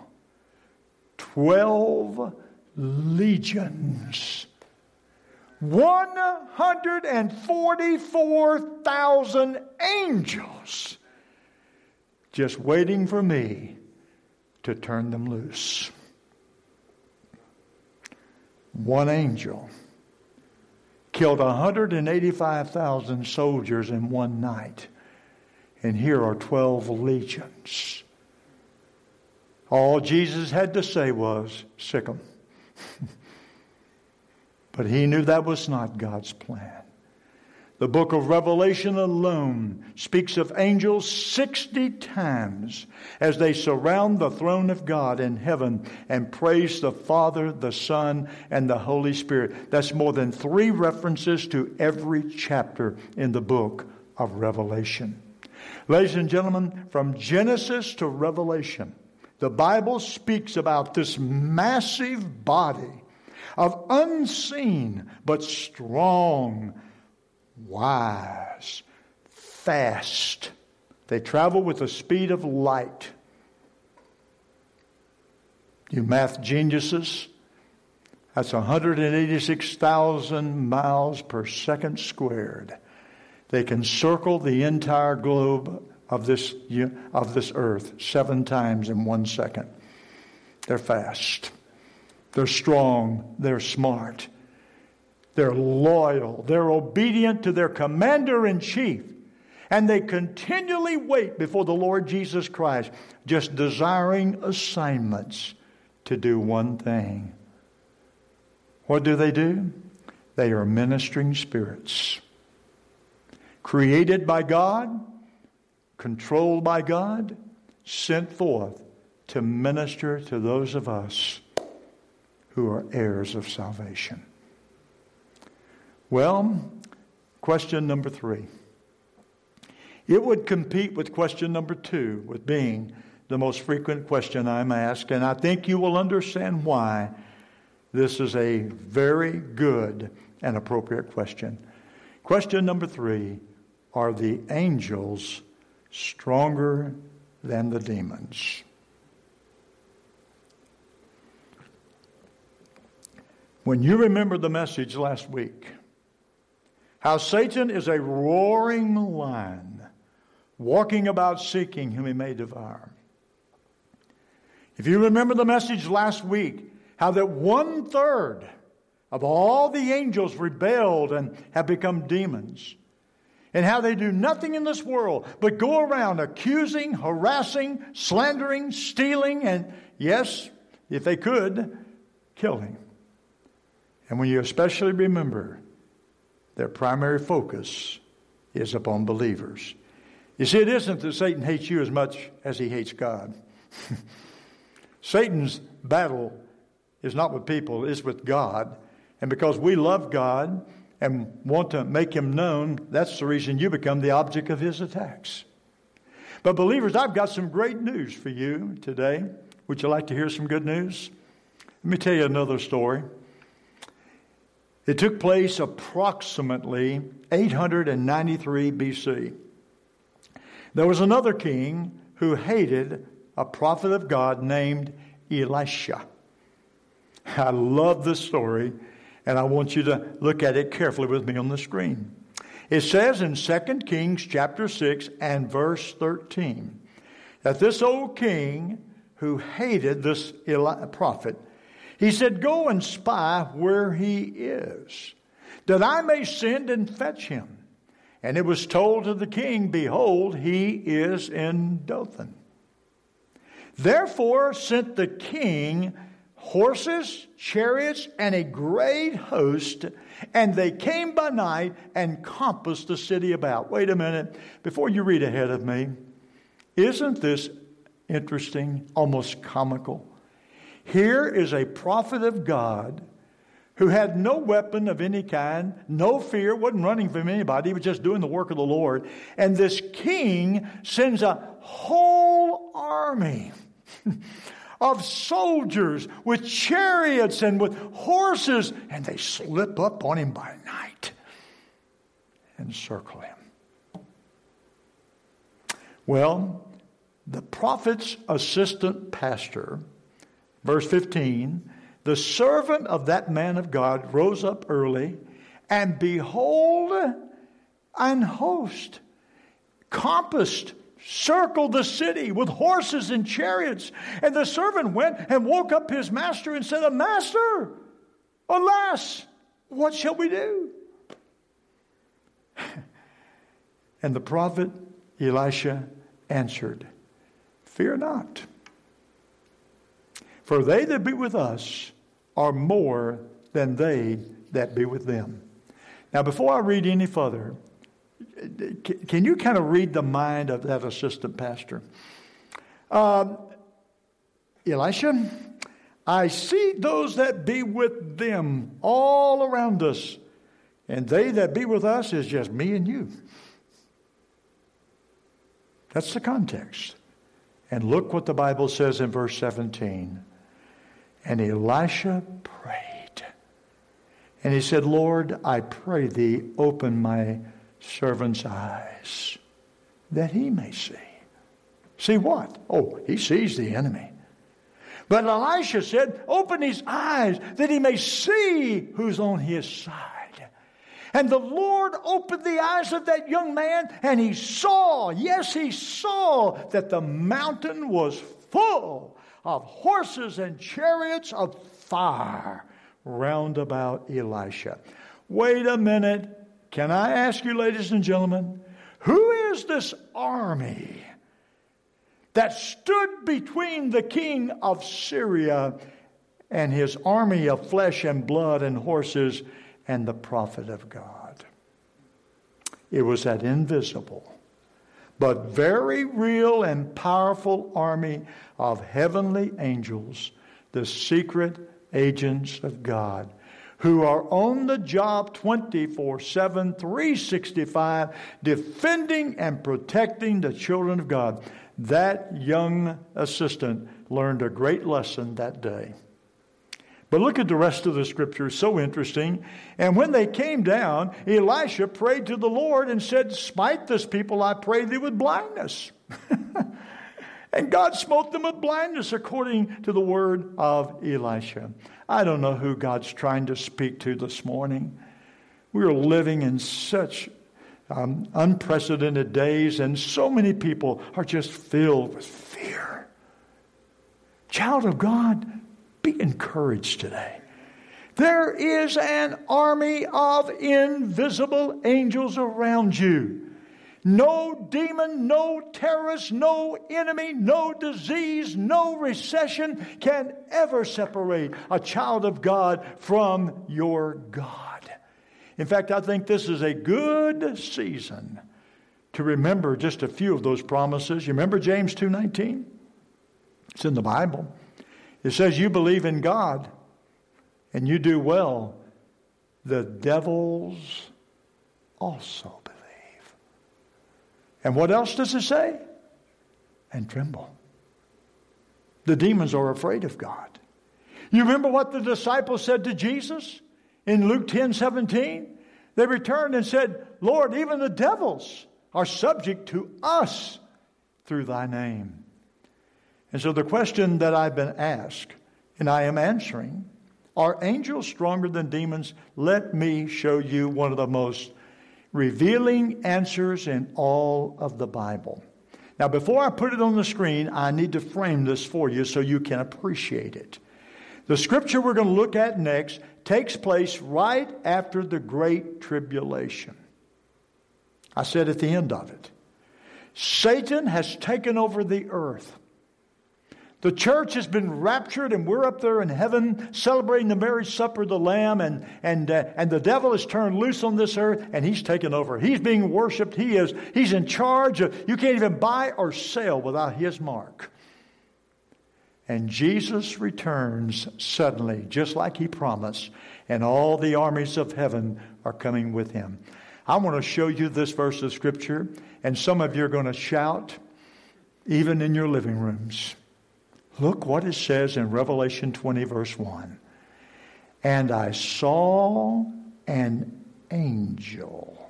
twelve legions, one hundred forty-four thousand angels just waiting for me to turn them loose." One angel killed one hundred eighty-five thousand soldiers in one night. And here are twelve legions. All Jesus had to say was, "Sick 'em." But he knew that was not God's plan. The book of Revelation alone speaks of angels sixty times as they surround the throne of God in heaven and praise the Father, the Son, and the Holy Spirit. That's more than three references to every chapter in the book of Revelation. Ladies and gentlemen, from Genesis to Revelation, the Bible speaks about this massive body of unseen but strong, wise, fast. They travel with the speed of light. You math geniuses, that's one hundred eighty-six thousand miles per second squared. They can circle the entire globe of this, of this earth seven times in one second. They're fast. They're strong. They're smart. They're loyal. They're obedient to their commander-in-chief. And they continually wait before the Lord Jesus Christ, just desiring assignments to do one thing. What do they do? They are ministering spirits, created by God, controlled by God, sent forth to minister to those of us who are heirs of salvation. Well, question number three. It would compete with question number two, with being the most frequent question I'm asked, and I think you will understand why this is a very good and appropriate question. Question number three, are the angels stronger than the demons? When you remember the message last week, how Satan is a roaring lion, walking about seeking whom he may devour. If you remember the message last week, how that one third of all the angels rebelled and have become demons, and how they do nothing in this world but go around accusing, harassing, slandering, stealing, and yes, if they could, killing. And when you especially remember their primary focus is upon believers. You see, it isn't that Satan hates you as much as he hates God. Satan's battle is not with people, it's with God. And because we love God and want to make him known, that's the reason you become the object of his attacks. But believers, I've got some great news for you today. Would you like to hear some good news? Let me tell you another story. It took place approximately eight hundred ninety-three B C. There was another king who hated a prophet of God named Elisha. I love this story, and I want you to look at it carefully with me on the screen. It says in Second Kings chapter six and verse thirteen that this old king who hated this Eli- prophet, he said, "Go and spy where he is, that I may send and fetch him." And it was told to the king, "Behold, he is in Dothan." Therefore sent the king horses, chariots, and a great host, and they came by night and compassed the city about. Wait a minute, before you read ahead of me, isn't this interesting, almost comical? Here is a prophet of God who had no weapon of any kind, no fear, wasn't running from anybody, he was just doing the work of the Lord. And this king sends a whole army of soldiers with chariots and with horses, and they slip up on him by night and circle him. Well, the prophet's assistant pastor, verse fifteen, the servant of that man of God rose up early, and behold, an host compassed, circled the city with horses and chariots. And the servant went and woke up his master and said, "Master, alas, what shall we do?" And the prophet Elisha answered, "Fear not, for they that be with us are more than they that be with them." Now, before I read any further, can you kind of read the mind of that assistant pastor? Um, Elisha, I see those that be with them all around us, and they that be with us is just me and you. That's the context. And look what the Bible says in verse seventeen. And Elisha prayed. And he said, "Lord, I pray thee, open my servant's eyes, that he may see." See what? Oh, he sees the enemy. But Elisha said, "Open his eyes, that he may see who's on his side." And the Lord opened the eyes of that young man, and he saw, yes, he saw that the mountain was full of horses and chariots of fire round about Elisha. Wait a minute. Can I ask you, ladies and gentlemen, who is this army that stood between the king of Syria and his army of flesh and blood and horses and the prophet of God. It was that invisible, but very real and powerful army of heavenly angels, the secret agents of God, who are on the job twenty-four seven, three sixty-five, defending and protecting the children of God. That young assistant learned a great lesson that day. But look at the rest of the scripture. It's so interesting. And when they came down, Elisha prayed to the Lord and said, "Smite this people, I pray thee, with blindness." And God smote them with blindness according to the word of Elisha. I don't know who God's trying to speak to this morning. We are living in such um, unprecedented days, and so many people are just filled with fear. Child of God, be encouraged today. There is an army of invisible angels around you. No demon, no terrorist, no enemy, no disease, no recession can ever separate a child of God from your God. In fact, I think this is a good season to remember just a few of those promises. You remember James two nineteen? It's in the Bible. It says, "You believe in God and you do well. The devils also believe." And what else does it say? "And tremble." The demons are afraid of God. You remember what the disciples said to Jesus in Luke ten seventeen? They returned and said, "Lord, even the devils are subject to us through thy name." And so the question that I've been asked, and I am answering, are angels stronger than demons? Let me show you one of the most revealing answers in all of the Bible. Now, before I put it on the screen, I need to frame this for you so you can appreciate it. The scripture we're going to look at next takes place right after the Great Tribulation. I said at the end of it, Satan has taken over the earth. The church has been raptured, and we're up there in heaven celebrating the marriage supper of the Lamb, and and uh, and the devil is turned loose on this earth, and he's taken over. He's being worshipped. He is he's in charge. Of, you can't even buy or sell without his mark. And Jesus returns suddenly, just like he promised, and all the armies of heaven are coming with him. I want to show you this verse of Scripture, and some of you are going to shout, even in your living rooms. Look what it says in Revelation twenty, verse one. "And I saw an angel."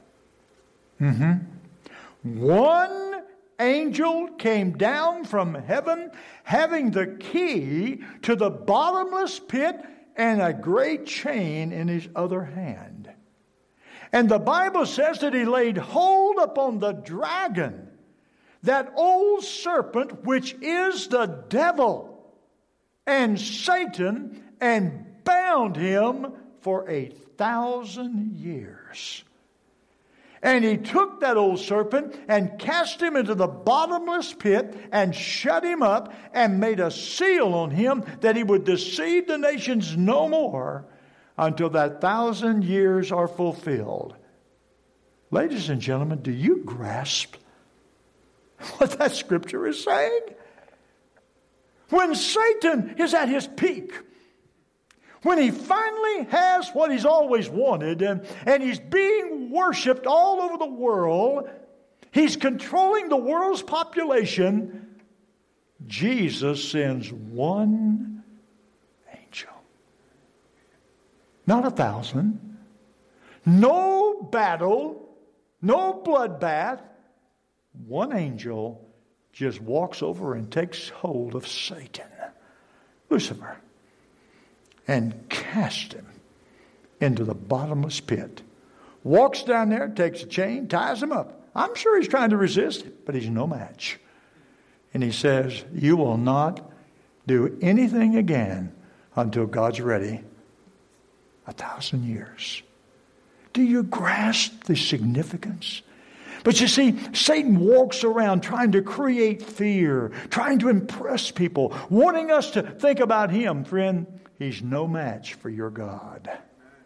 Mm-hmm. One angel came down from heaven, having the key to the bottomless pit and a great chain in his other hand. And the Bible says that he laid hold upon the dragon, that old serpent, which is the devil and Satan, and bound him for a thousand years. And he took that old serpent and cast him into the bottomless pit and shut him up and made a seal on him that he would deceive the nations no more until that thousand years are fulfilled. Ladies and gentlemen, do you grasp what that scripture is saying? When Satan is at his peak, when he finally has what he's always wanted, and, and he's being worshipped all over the world, he's controlling the world's population, Jesus sends one angel. Not a thousand. No battle, no bloodbath. One angel just walks over and takes hold of Satan, Lucifer, and casts him into the bottomless pit. Walks down there, takes a chain, ties him up. I'm sure he's trying to resist it, but he's no match. And he says, "You will not do anything again until God's ready." A thousand years. Do you grasp the significance? But you see, Satan walks around trying to create fear, trying to impress people, wanting us to think about him. Friend, he's no match for your God.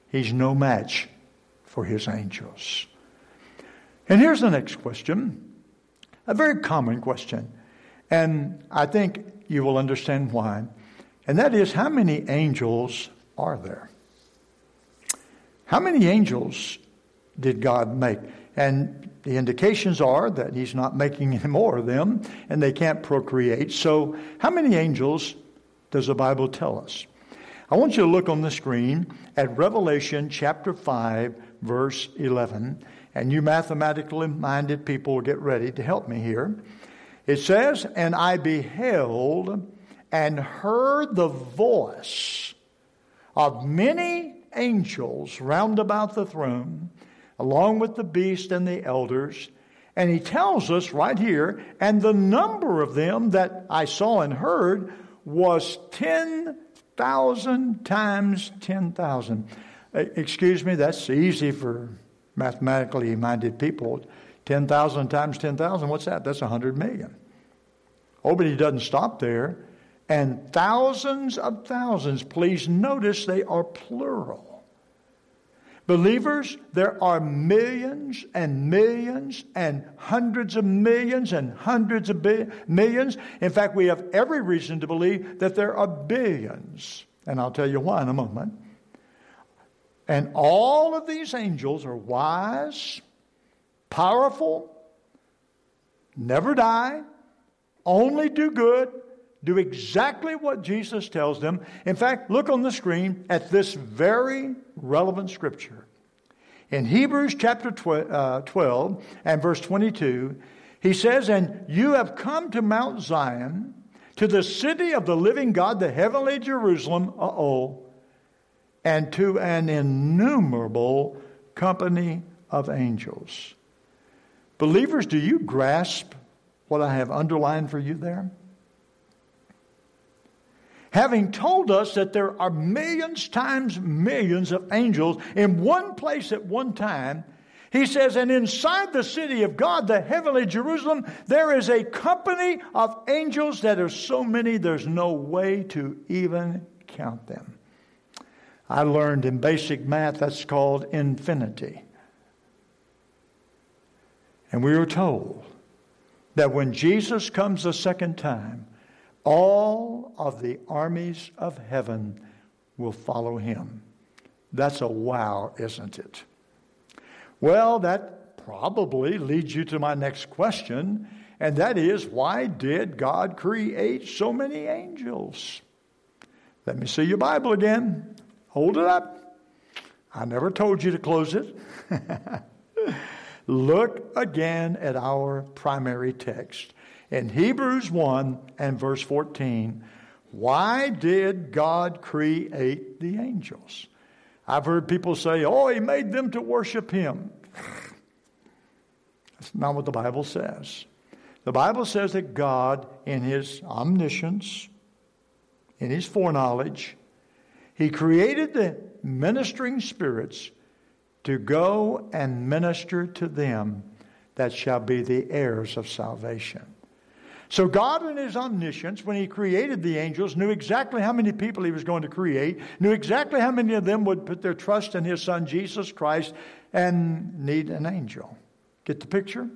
He's no match for his angels. And here's the next question, a very common question, and I think you will understand why. And that is, how many angels are there? How many angels did God make? And the indications are that he's not making any more of them, and they can't procreate. So how many angels does the Bible tell us? I want you to look on the screen at Revelation chapter five, verse eleven. And you mathematically minded people, get ready to help me here. It says, "And I beheld and heard the voice of many angels round about the throne, along with the beast and the elders." And he tells us right here, "And the number of them that I saw and heard was ten thousand times ten thousand. Excuse me, that's easy for mathematically minded people. ten thousand times ten thousand, what's that? That's one hundred million. Oh, but he doesn't stop there. And thousands of thousands. Please notice they are plural. Believers, there are millions and millions and hundreds of millions and hundreds of bi- millions. In fact, we have every reason to believe that there are billions. And I'll tell you why in a moment. And all of these angels are wise, powerful, never die, only do good, do exactly what Jesus tells them. In fact, look on the screen at this very relevant scripture. In Hebrews chapter twelve and verse twenty-two, he says, "And you have come to Mount Zion, to the city of the living God, the heavenly Jerusalem, uh-oh, and to an innumerable company of angels." Believers, do you grasp what I have underlined for you there? Having told us that there are millions times millions of angels in one place at one time, he says, "And inside the city of God, the heavenly Jerusalem, there is a company of angels that are so many there's no way to even count them." I learned in basic math that's called infinity. And we were told that when Jesus comes a second time, all of the armies of heaven will follow him. That's a wow, isn't it? Well, that probably leads you to my next question, and that is, why did God create so many angels? Let me see your Bible again. Hold it up. I never told you to close it. Look again at our primary text. In Hebrews one and verse fourteen, why did God create the angels? I've heard people say, oh, he made them to worship him. That's not what the Bible says. The Bible says that God, in his omniscience, in his foreknowledge, he created the ministering spirits to go and minister to them that shall be the heirs of salvation. So God in his omniscience, when he created the angels, knew exactly how many people he was going to create, knew exactly how many of them would put their trust in his son Jesus Christ and need an angel. Get the picture?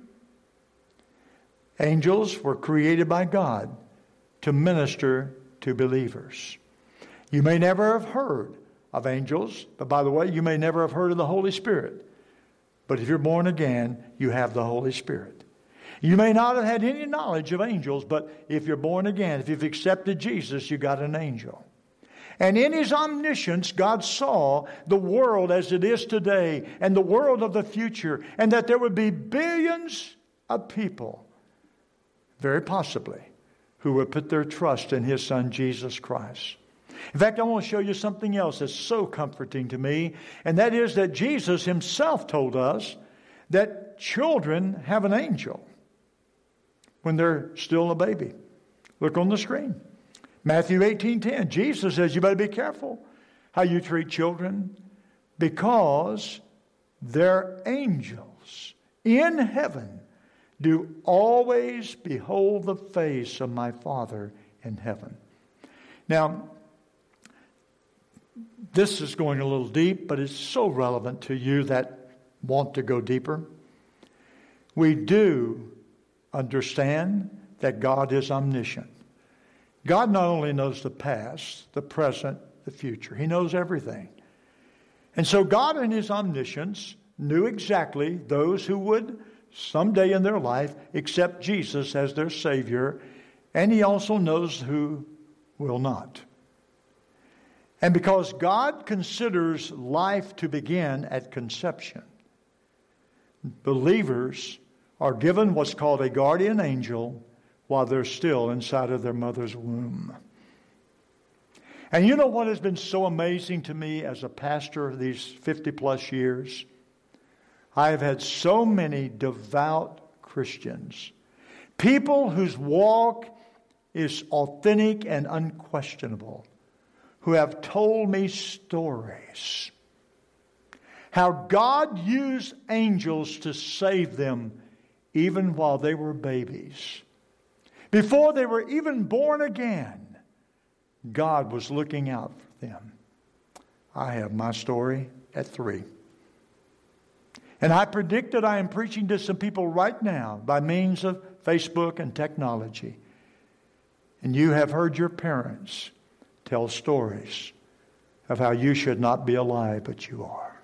Angels were created by God to minister to believers. You may never have heard of angels, but by the way, you may never have heard of the Holy Spirit. But if you're born again, you have the Holy Spirit. You may not have had any knowledge of angels, but if you're born again, if you've accepted Jesus, you got an angel. And in his omniscience, God saw the world as it is today and the world of the future, and that there would be billions of people, very possibly, who would put their trust in his son Jesus Christ. In fact, I want to show you something else that's so comforting to me, and that is that Jesus himself told us that children have an angel when they're still a baby. Look on the screen. Matthew eighteen ten. Jesus says you better be careful how you treat children, because their angels in heaven do always behold the face of my Father in heaven. Now, this is going a little deep, but it's so relevant to you that want to go deeper. We do understand that God is omniscient. God not only knows the past, the present, the future. He knows everything. And so God in His omniscience knew exactly those who would someday in their life accept Jesus as their Savior, and He also knows who will not. And because God considers life to begin at conception, believers are given what's called a guardian angel while they're still inside of their mother's womb. And you know what has been so amazing to me as a pastor these fifty plus years? I have had so many devout Christians, people whose walk is authentic and unquestionable, who have told me stories how God used angels to save them even while they were babies. Before they were even born again, God was looking out for them. I have my story at three. And I predict that I am preaching to some people right now by means of Facebook and technology. And you have heard your parents tell stories of how you should not be alive, but you are.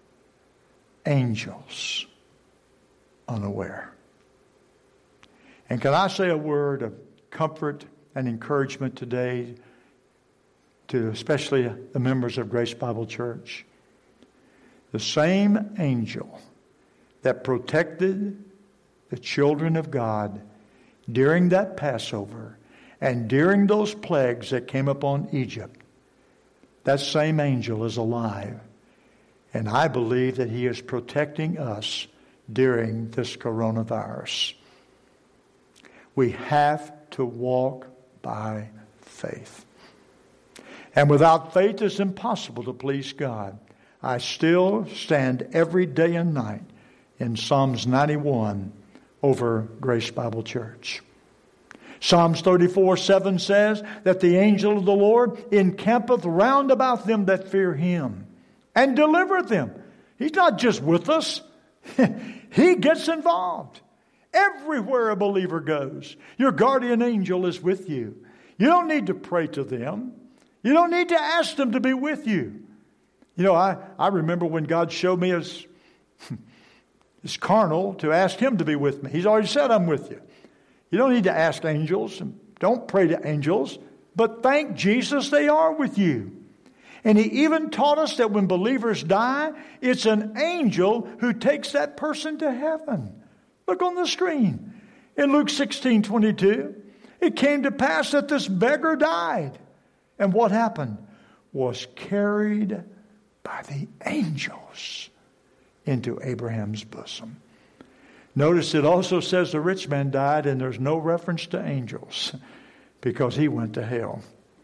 Angels unaware. And can I say a word of comfort and encouragement today to especially the members of Grace Bible Church? The same angel that protected the children of God during that Passover and during those plagues that came upon Egypt, that same angel is alive. And I believe that He is protecting us during this coronavirus. We have to walk by faith. And without faith, it's impossible to please God. I still stand every day and night in Psalms ninety-one over Grace Bible Church. Psalms thirty-four seven says that the angel of the Lord encampeth round about them that fear Him and delivereth them. He's not just with us. He gets involved. Everywhere a believer goes, your guardian angel is with you. You don't need to pray to them. You don't need to ask them to be with you. You know, I, I remember when God showed me as, as carnal to ask Him to be with me. He's already said, I'm with you. You don't need to ask angels, and don't pray to angels, but thank Jesus they are with you. And He even taught us that when believers die, it's an angel who takes that person to heaven. Look on the screen. In Luke sixteen twenty-two, it came to pass that this beggar died. And what happened? Was carried by the angels into Abraham's bosom. Notice it also says the rich man died, and there's no reference to angels because he went to hell.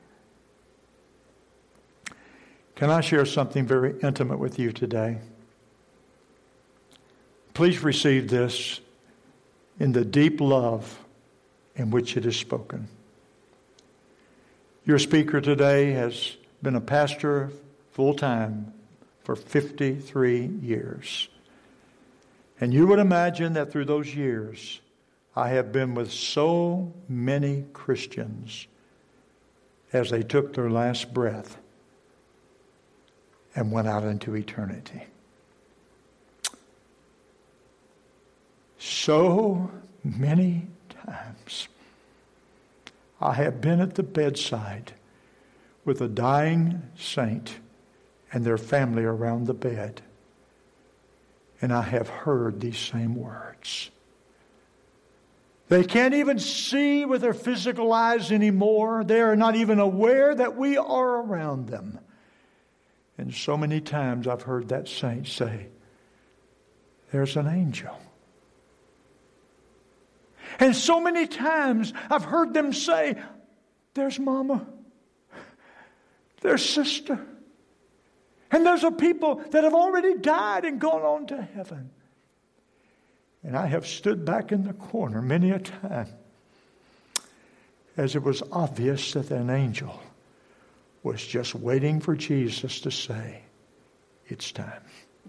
Can I share something very intimate with you today? Please receive this in the deep love in which it is spoken. Your speaker today has been a pastor full-time for fifty-three years. And you would imagine that through those years, I have been with so many Christians as they took their last breath and went out into eternity. So many times I have been at the bedside with a dying saint and their family around the bed, and I have heard these same words. They can't even see with their physical eyes anymore. They are not even aware that we are around them. And so many times I've heard that saint say, there's an angel. And so many times I've heard them say, there's Mama, there's Sister. And there's a people that have already died and gone on to heaven. And I have stood back in the corner many a time as it was obvious that an angel was just waiting for Jesus to say, it's time.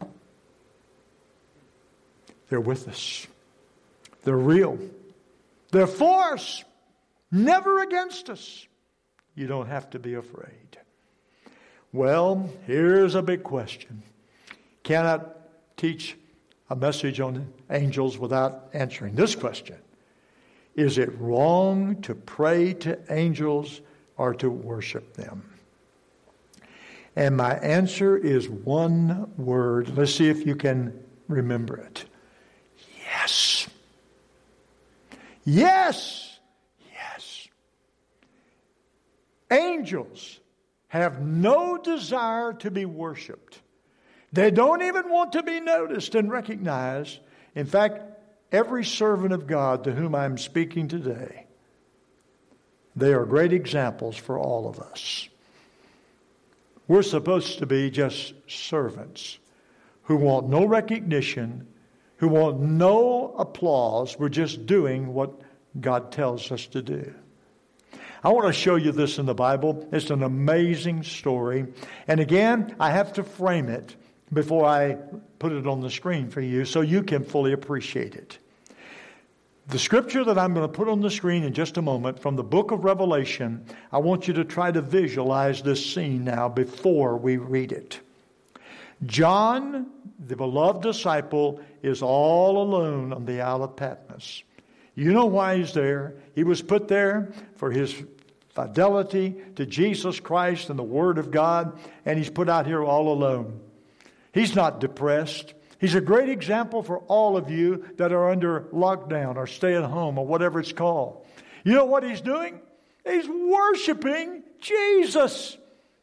They're with us. They're real. They're for us, never against us. You don't have to be afraid. Well, here's a big question. Cannot teach a message on angels without answering this question. Is it wrong to pray to angels or to worship them? And my answer is one word. Let's see if you can remember it. Yes. Yes. Yes. Angels have no desire to be worshiped. They don't even want to be noticed and recognized. In fact, every servant of God to whom I'm speaking today, they are great examples for all of us. We're supposed to be just servants who want no recognition, who want no applause. We're just doing what God tells us to do. I want to show you this in the Bible. It's an amazing story. And again, I have to frame it before I put it on the screen for you so you can fully appreciate it. The scripture that I'm going to put on the screen in just a moment from the book of Revelation, I want you to try to visualize this scene now before we read it. John, the beloved disciple, is all alone on the Isle of Patmos. You know why he's there. He was put there for his fidelity to Jesus Christ and the Word of God, and he's put out here all alone. He's not depressed. He's a great example for all of you that are under lockdown or stay at home or whatever it's called. You know what he's doing? He's worshiping Jesus.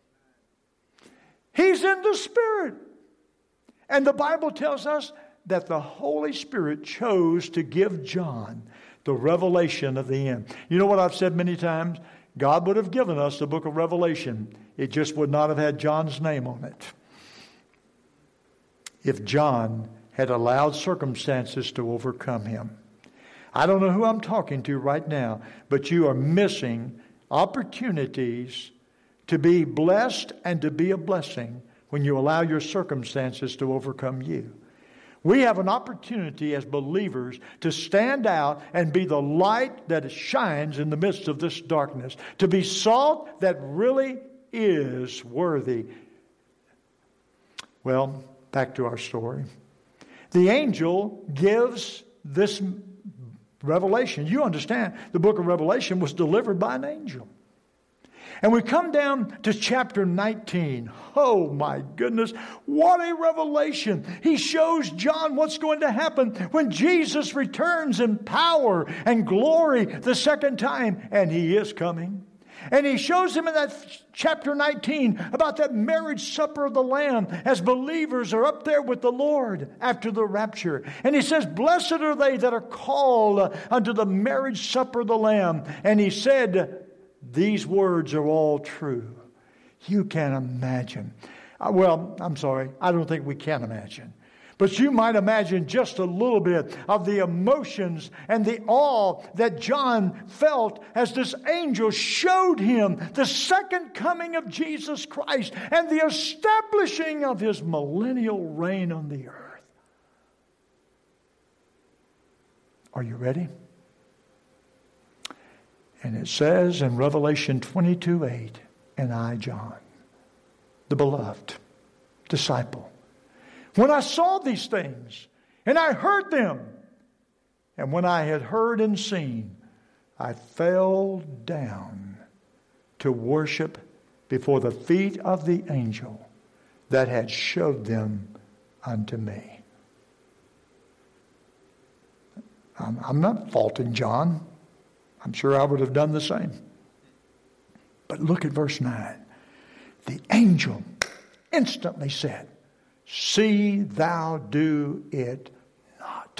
He's in the Spirit. And the Bible tells us that the Holy Spirit chose to give John the revelation of the end. You know what I've said many times? God would have given us the book of Revelation. It just would not have had John's name on it. If John had allowed circumstances to overcome him. I don't know who I'm talking to right now, but you are missing opportunities to be blessed and to be a blessing when you allow your circumstances to overcome you. We have an opportunity as believers to stand out and be the light that shines in the midst of this darkness, to be salt that really is worthy. Well, back to our story. The angel gives this revelation. You understand, the book of Revelation was delivered by an angel. And we come down to chapter nineteen. Oh my goodness, what a revelation. He shows John what's going to happen when Jesus returns in power and glory the second time. And he is coming. And he shows him in that chapter nineteen about that marriage supper of the Lamb as believers are up there with the Lord after the rapture. And he says, blessed are they that are called unto the marriage supper of the Lamb. And he said, these words are all true. You can't imagine. Well, I'm sorry. I don't think we can imagine. But you might imagine just a little bit of the emotions and the awe that John felt as this angel showed him the second coming of Jesus Christ and the establishing of his millennial reign on the earth. Are you ready? And it says in Revelation twenty-two eight, and I, John, the beloved disciple, when I saw these things, and I heard them, and when I had heard and seen, I fell down to worship before the feet of the angel that had showed them unto me. I'm, I'm not faulting John. I'm sure I would have done the same. But look at verse nine. The angel instantly said, see thou do it not.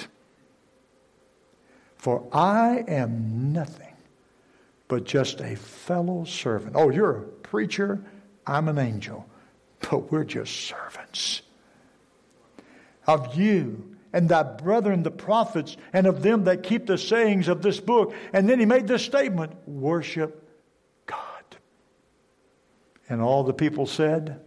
For I am nothing but just a fellow servant. Oh, you're a preacher, I'm an angel, but we're just servants of you and thy brethren the prophets, and of them that keep the sayings of this book. And then he made this statement, worship God. And all the people said,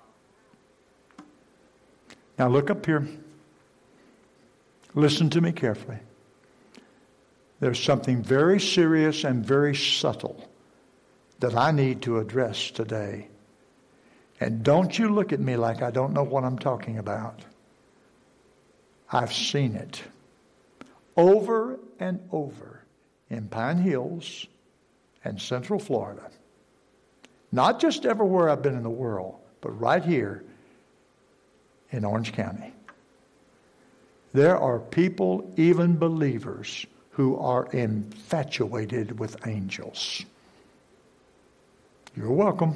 now look up here. Listen to me carefully. There's something very serious and very subtle that I need to address today. And don't you look at me like I don't know what I'm talking about. I've seen it over and over in Pine Hills and Central Florida. Not just everywhere I've been in the world, but right here in Orange County. There are people, even believers, who are infatuated with angels. You're welcome.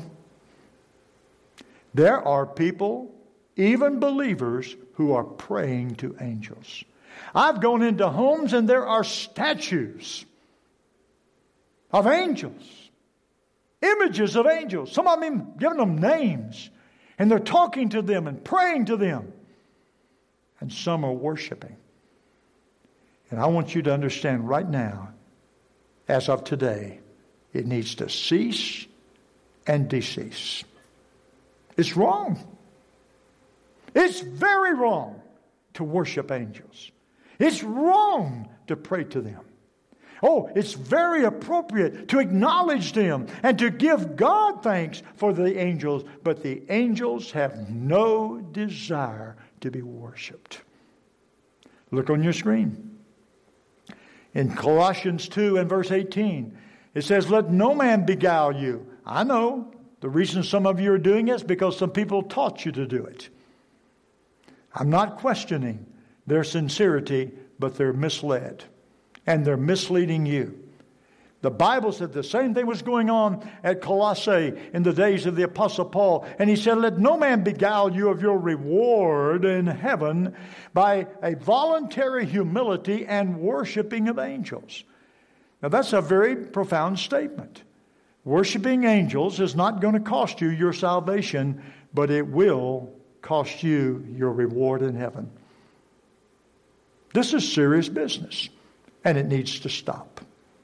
There are people, even believers, who are praying to angels. I've gone into homes and there are statues of angels, images of angels. Some of them giving them names, and they're talking to them and praying to them. And some are worshiping. And I want you to understand right now, as of today, it needs to cease and decease. It's wrong. It's very wrong to worship angels. It's wrong to pray to them. Oh, it's very appropriate to acknowledge them and to give God thanks for the angels, but the angels have no desire to be worshipped. Look on your screen. In Colossians two and verse eighteen, it says, let no man beguile you. I know the reason some of you are doing it is because some people taught you to do it. I'm not questioning their sincerity, but they're misled. And they're misleading you. The Bible said the same thing was going on at Colossae in the days of the Apostle Paul. And he said, let no man beguile you of your reward in heaven by a voluntary humility and worshiping of angels. Now that's a very profound statement. Worshiping angels is not going to cost you your salvation, but it will cost you your reward in heaven. This is serious business, and it needs to stop.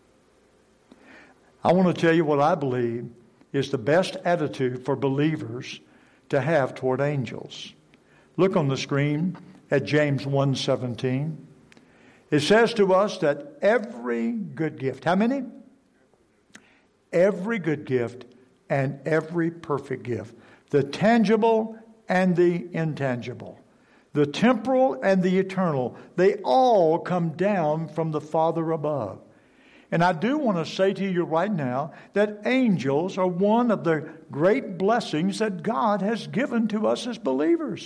I want to tell you what I believe is the best attitude for believers to have toward angels. Look on the screen at James one seventeen. It says to us that every good gift, how many? Every good gift and every perfect gift, the tangible and the intangible, the temporal and the eternal, they all come down from the Father above. And I do want to say to you right now that angels are one of the great blessings that God has given to us as believers.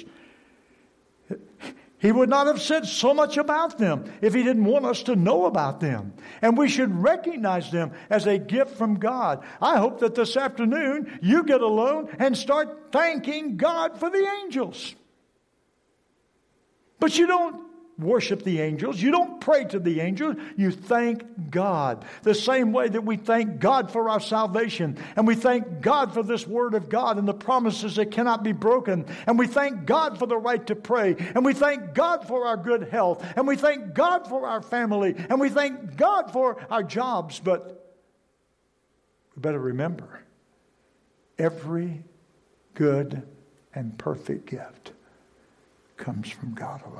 He would not have said so much about them if He didn't want us to know about them. And we should recognize them as a gift from God. I hope that this afternoon you get alone and start thanking God for the angels. But you don't worship the angels. You don't pray to the angels. You thank God. The same way that we thank God for our salvation. And we thank God for this Word of God and the promises that cannot be broken. And we thank God for the right to pray. And we thank God for our good health. And we thank God for our family. And we thank God for our jobs. But we better remember, every good and perfect gift comes from God alone.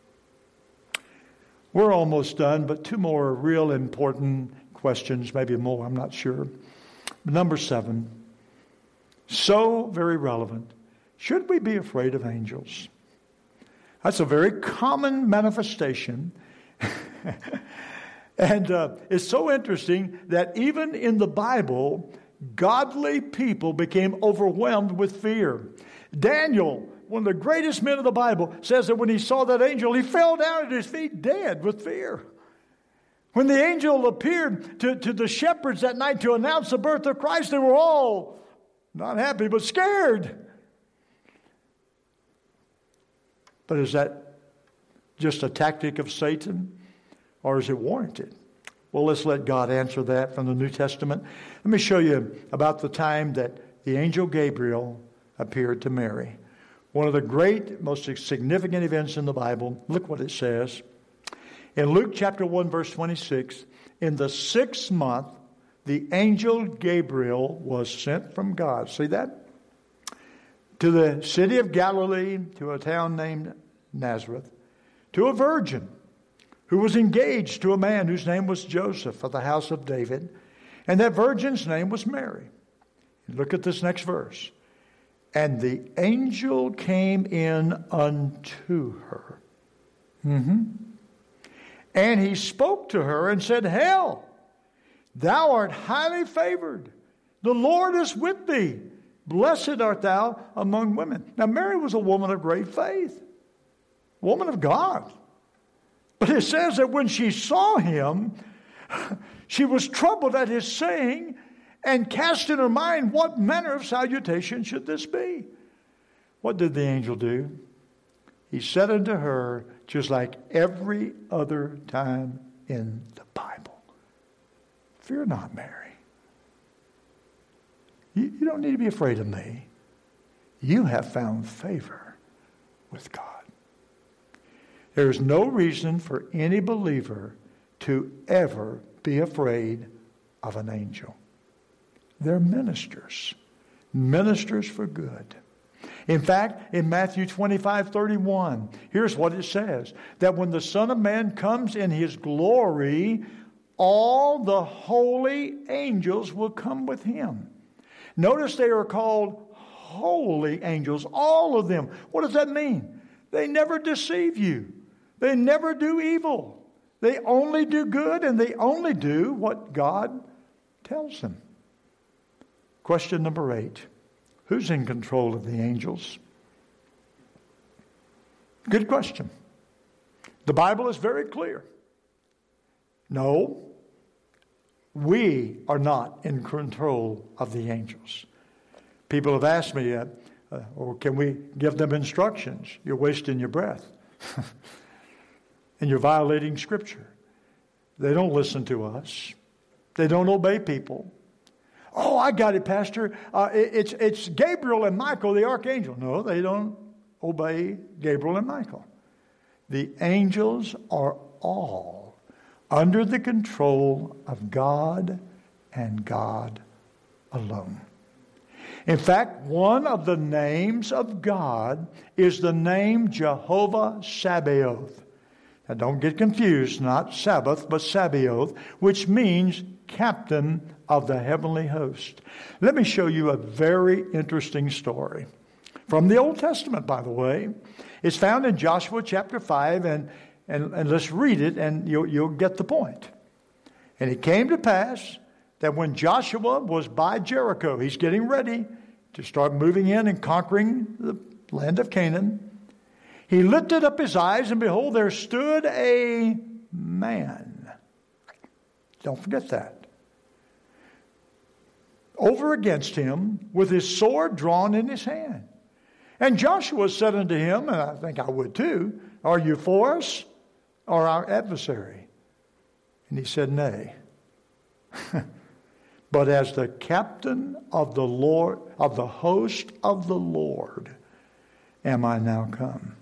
We're almost done, but two more real important questions, maybe more, I'm not sure. Number seven, so very relevant. Should we be afraid of angels? That's a very common manifestation. And uh, it's so interesting that even in the Bible, godly people became overwhelmed with fear. Daniel, one of the greatest men of the Bible, says that when he saw that angel, he fell down at his feet dead with fear. When the angel appeared to, to the shepherds that night to announce the birth of Christ, they were all not happy, but scared. But is that just a tactic of Satan, or is it warranted? Well, let's let God answer that from the New Testament. Let me show you about the time that the angel Gabriel appeared to Mary. One of the great, most significant events in the Bible. Look what it says. In Luke chapter one, verse twenty-six, in the sixth month, the angel Gabriel was sent from God. See that? to the city of Galilee, to a town named Nazareth, to a virgin who was engaged to a man whose name was Joseph of the house of David, and that virgin's name was Mary. Look at this next verse. And the angel came in unto her. Mm-hmm. And he spoke to her and said, Hail, thou art highly favored. The Lord is with thee. Blessed art thou among women. Now, Mary was a woman of great faith, woman of God. But it says that when she saw him, she was troubled at his saying, and cast in her mind, what manner of salutation should this be? What did the angel do? He said unto her, just like every other time in the Bible, Fear not, Mary. You, you don't need to be afraid of me. You have found favor with God. There is no reason for any believer to ever be afraid of an angel. They're ministers, ministers for good. In fact, in Matthew twenty-five thirty-one, here's what it says, that when the Son of Man comes in his glory, all the holy angels will come with him. Notice they are called holy angels, all of them. What does that mean? They never deceive you. They never do evil. They only do good, and they only do what God tells them. Question number eight. Who's in control of the angels? Good question. The Bible is very clear. No, we are not in control of the angels. People have asked me, uh, uh, or can we give them instructions? You're wasting your breath. And you're violating Scripture. They don't listen to us. They don't obey people. Oh, I got it, Pastor. Uh, it, it's, it's Gabriel and Michael, the archangel. No, they don't obey Gabriel and Michael. The angels are all under the control of God and God alone. In fact, one of the names of God is the name Jehovah Sabaoth. Now, don't get confused, not Sabbath, but Sabaoth, which means captain of the heavenly host. Let me show you a very interesting story. From the Old Testament, by the way. It's found in Joshua chapter five, and, and, and let's read it, and you'll, you'll get the point. And it came to pass that when Joshua was by Jericho, he's getting ready to start moving in and conquering the land of Canaan, he lifted up his eyes, and behold, there stood a man. Don't forget that. Over against him, with his sword drawn in his hand. And Joshua said unto him, and I think I would too, Are you for us or our adversary? And he said, Nay. But as the captain of the Lord, of the host of the Lord, am I now come.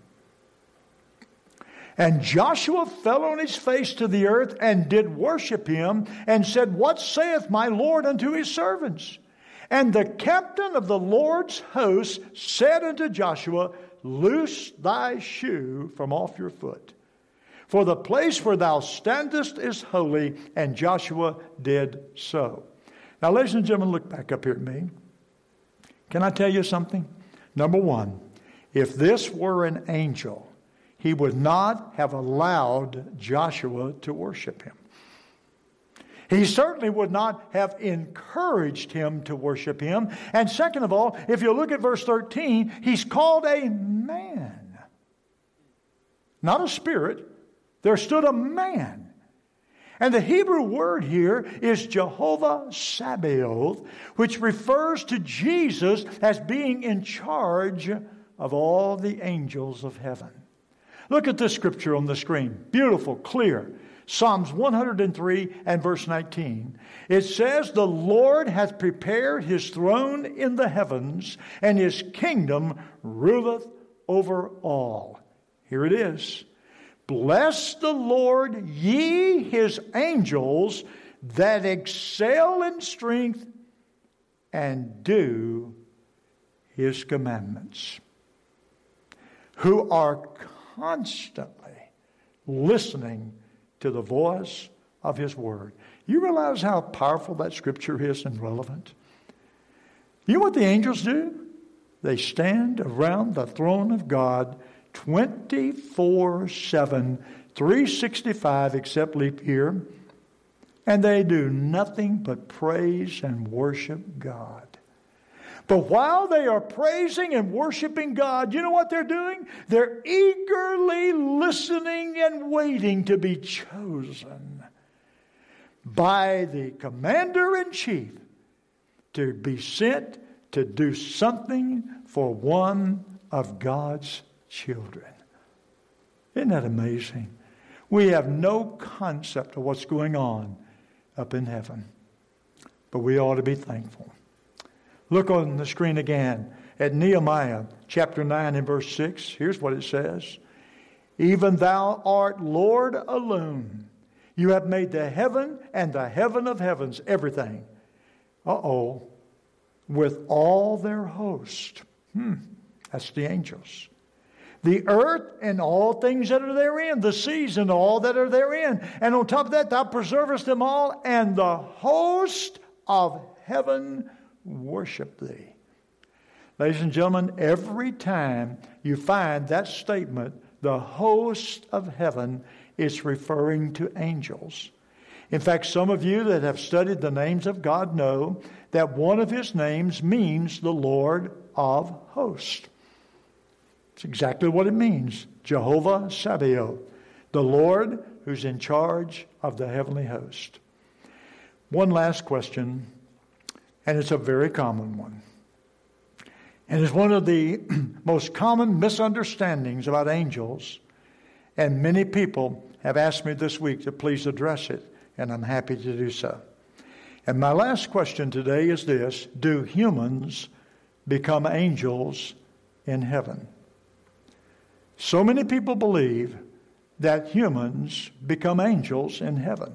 And Joshua fell on his face to the earth and did worship him, and said, What saith my Lord unto his servants? And the captain of the Lord's host said unto Joshua, Loose thy shoe from off your foot, for the place where thou standest is holy. And Joshua did so. Now, ladies and gentlemen, look back up here at me. Can I tell you something? Number one, if this were an angel, he would not have allowed Joshua to worship him. He certainly would not have encouraged him to worship him. And second of all, if you look at verse thirteen, he's called a man. Not a spirit. There stood a man. And the Hebrew word here is Jehovah Sabaoth, which refers to Jesus as being in charge of all the angels of heaven. Look at this scripture on the screen. Beautiful, clear. Psalms one hundred three and verse nineteen. It says, The Lord hath prepared his throne in the heavens, and his kingdom ruleth over all. Here it is. Bless the Lord, ye his angels that excel in strength and do His commandments, who are constantly listening to the voice of His Word. You realize how powerful that Scripture is and relevant? You know what the angels do? They stand around the throne of God twenty-four seven, three sixty-five except leap year, and they do nothing but praise and worship God. But while they are praising and worshiping God, you know what they're doing? They're eagerly listening and waiting to be chosen by the commander-in-chief to be sent to do something for one of God's children. Isn't that amazing? We have no concept of what's going on up in heaven, but we ought to be thankful. Look on the screen again at Nehemiah chapter nine and verse six. Here's what it says. Even thou art Lord alone. You have made the heaven and the heaven of heavens, everything. Uh-oh. With all their host. Hmm. That's the angels. The earth and all things that are therein. The seas and all that are therein. And on top of that, thou preservest them all. And the host of heaven worship thee. Ladies and gentlemen, every time you find that statement, the host of heaven, is referring to angels. In fact, some of you that have studied the names of God know that one of His names means the Lord of hosts. It's exactly what it means. Jehovah Sabaoth, the Lord who's in charge of the heavenly host. One last question, and it's a very common one. And it's one of the most common misunderstandings about angels. And many people have asked me this week to please address it, and I'm happy to do so. And my last question today is this: do humans become angels in heaven? So many people believe that humans become angels in heaven.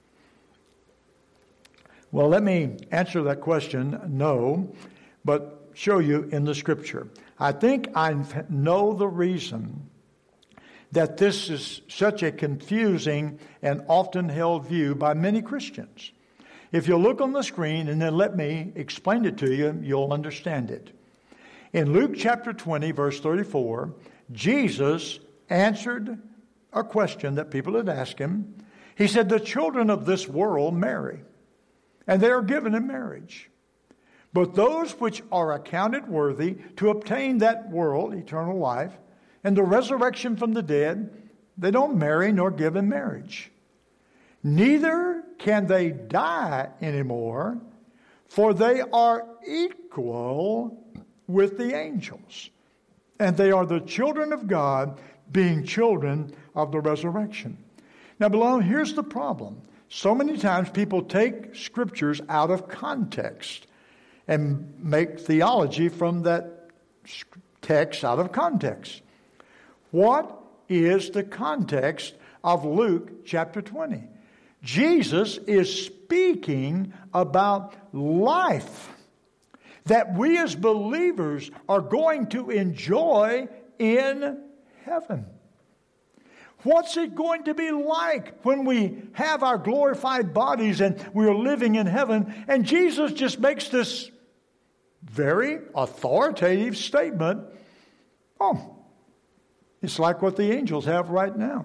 Well, let me answer that question, no, but show you in the Scripture. I think I know the reason that this is such a confusing and often held view by many Christians. If you'll look on the screen and then let me explain it to you, you'll understand it. In Luke chapter twenty, verse thirty-four, Jesus answered a question that people had asked Him. He said, the children of this world marry, and they are given in marriage. But those which are accounted worthy to obtain that world, eternal life, and the resurrection from the dead, they don't marry nor give in marriage. Neither can they die anymore, for they are equal with the angels. And they are the children of God, being children of the resurrection. Now, beloved, here's the problem. So many times people take scriptures out of context and make theology from that text out of context. What is the context of Luke chapter twenty? Jesus is speaking about life that we as believers are going to enjoy in heaven. What's it going to be like when we have our glorified bodies and we are living in heaven? And Jesus just makes this very authoritative statement. Oh, it's like what the angels have right now.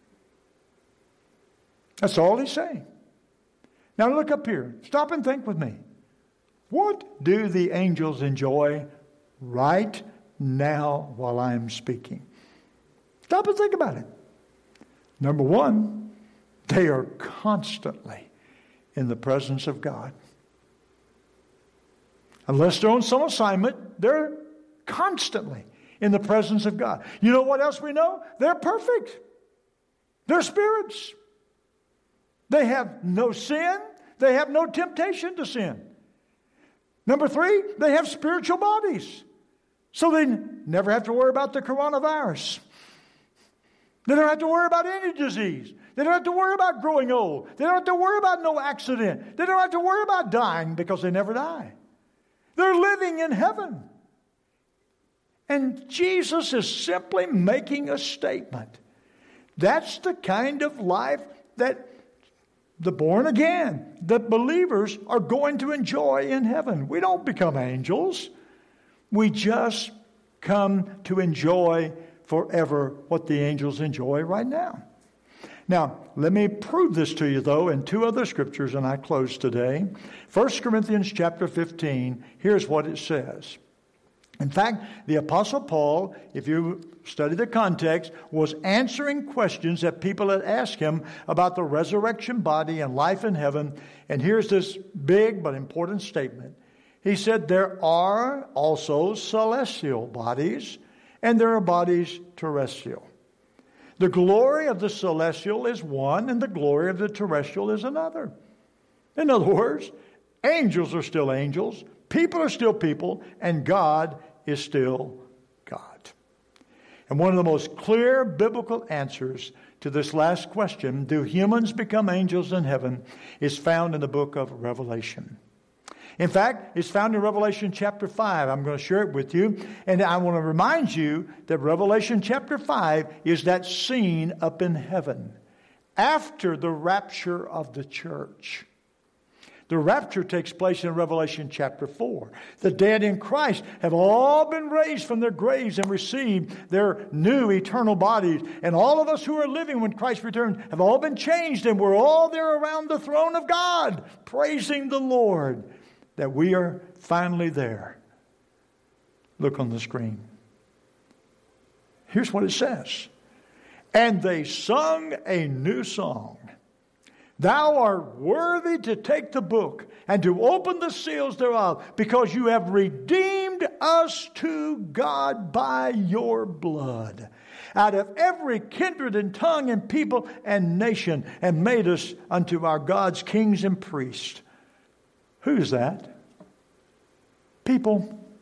That's all He's saying. Now look up here. Stop and think with me. What do the angels enjoy right now while I am speaking? Stop and think about it. Number one, they are constantly in the presence of God. Unless they're on some assignment, they're constantly in the presence of God. You know what else we know? They're perfect. They're spirits. They have no sin. They have no temptation to sin. Number three, they have spiritual bodies. So they never have to worry about the coronavirus. They don't have to worry about any disease. They don't have to worry about growing old. They don't have to worry about no accident. They don't have to worry about dying because they never die. They're living in heaven. And Jesus is simply making a statement. That's the kind of life that the born again, the believers are going to enjoy in heaven. We don't become angels. We just come to enjoy forever what the angels enjoy right now. Now, let me prove this to you, though, in two other scriptures, and I close today. First Corinthians chapter fifteen, here's what it says. In fact, the Apostle Paul, if you study the context, was answering questions that people had asked him about the resurrection body and life in heaven. And here's this big but important statement. He said, there are also celestial bodies, and there are bodies terrestrial. The glory of the celestial is one, and the glory of the terrestrial is another. In other words, angels are still angels, people are still people, and God is still God. And one of the most clear biblical answers to this last question, do humans become angels in heaven, is found in the book of Revelation. In fact, it's found in Revelation chapter five. I'm going to share it with you. And I want to remind you that Revelation chapter five is that scene up in heaven after the rapture of the church. The rapture takes place in Revelation chapter four. The dead in Christ have all been raised from their graves and received their new eternal bodies. And all of us who are living when Christ returns have all been changed, and we're all there around the throne of God, praising the Lord that we are finally there. Look on the screen. Here's what it says. And they sung a new song. Thou art worthy to take the book and to open the seals thereof, because you have redeemed us to God by your blood, out of every kindred and tongue and people and nation, and made us unto our God's kings and priests. Who's that? People.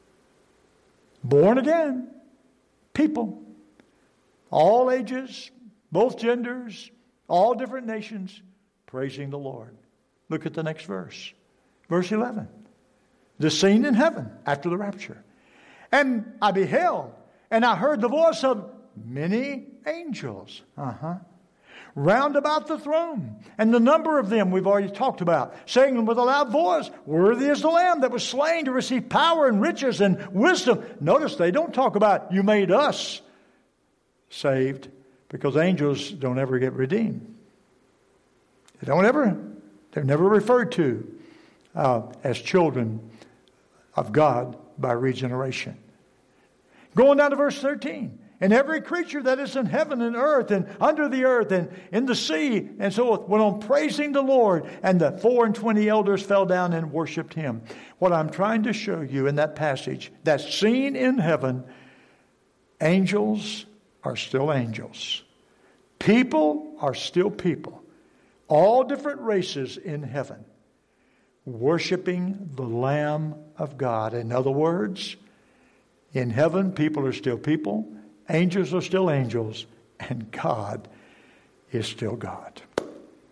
Born again. People. All ages, both genders, all different nations, praising the Lord. Look at the next verse. Verse eleven. The scene in heaven after the rapture. And I beheld, and I heard the voice of many angels. Uh-huh. Round about the throne. And the number of them we've already talked about, saying with a loud voice, worthy is the Lamb that was slain to receive power and riches and wisdom. Notice they don't talk about you made us saved, because angels don't ever get redeemed. They don't ever, they're never referred to uh, as children of God by regeneration. Going down to verse thirteen. And every creature that is in heaven and earth and under the earth and in the sea and so forth went on praising the Lord. And the four and twenty elders fell down and worshipped him. What I'm trying to show you in that passage, that scene in heaven, angels are still angels. People are still people. All different races in heaven, worshiping the Lamb of God. In other words, in heaven, people are still people. Angels are still angels, and God is still God.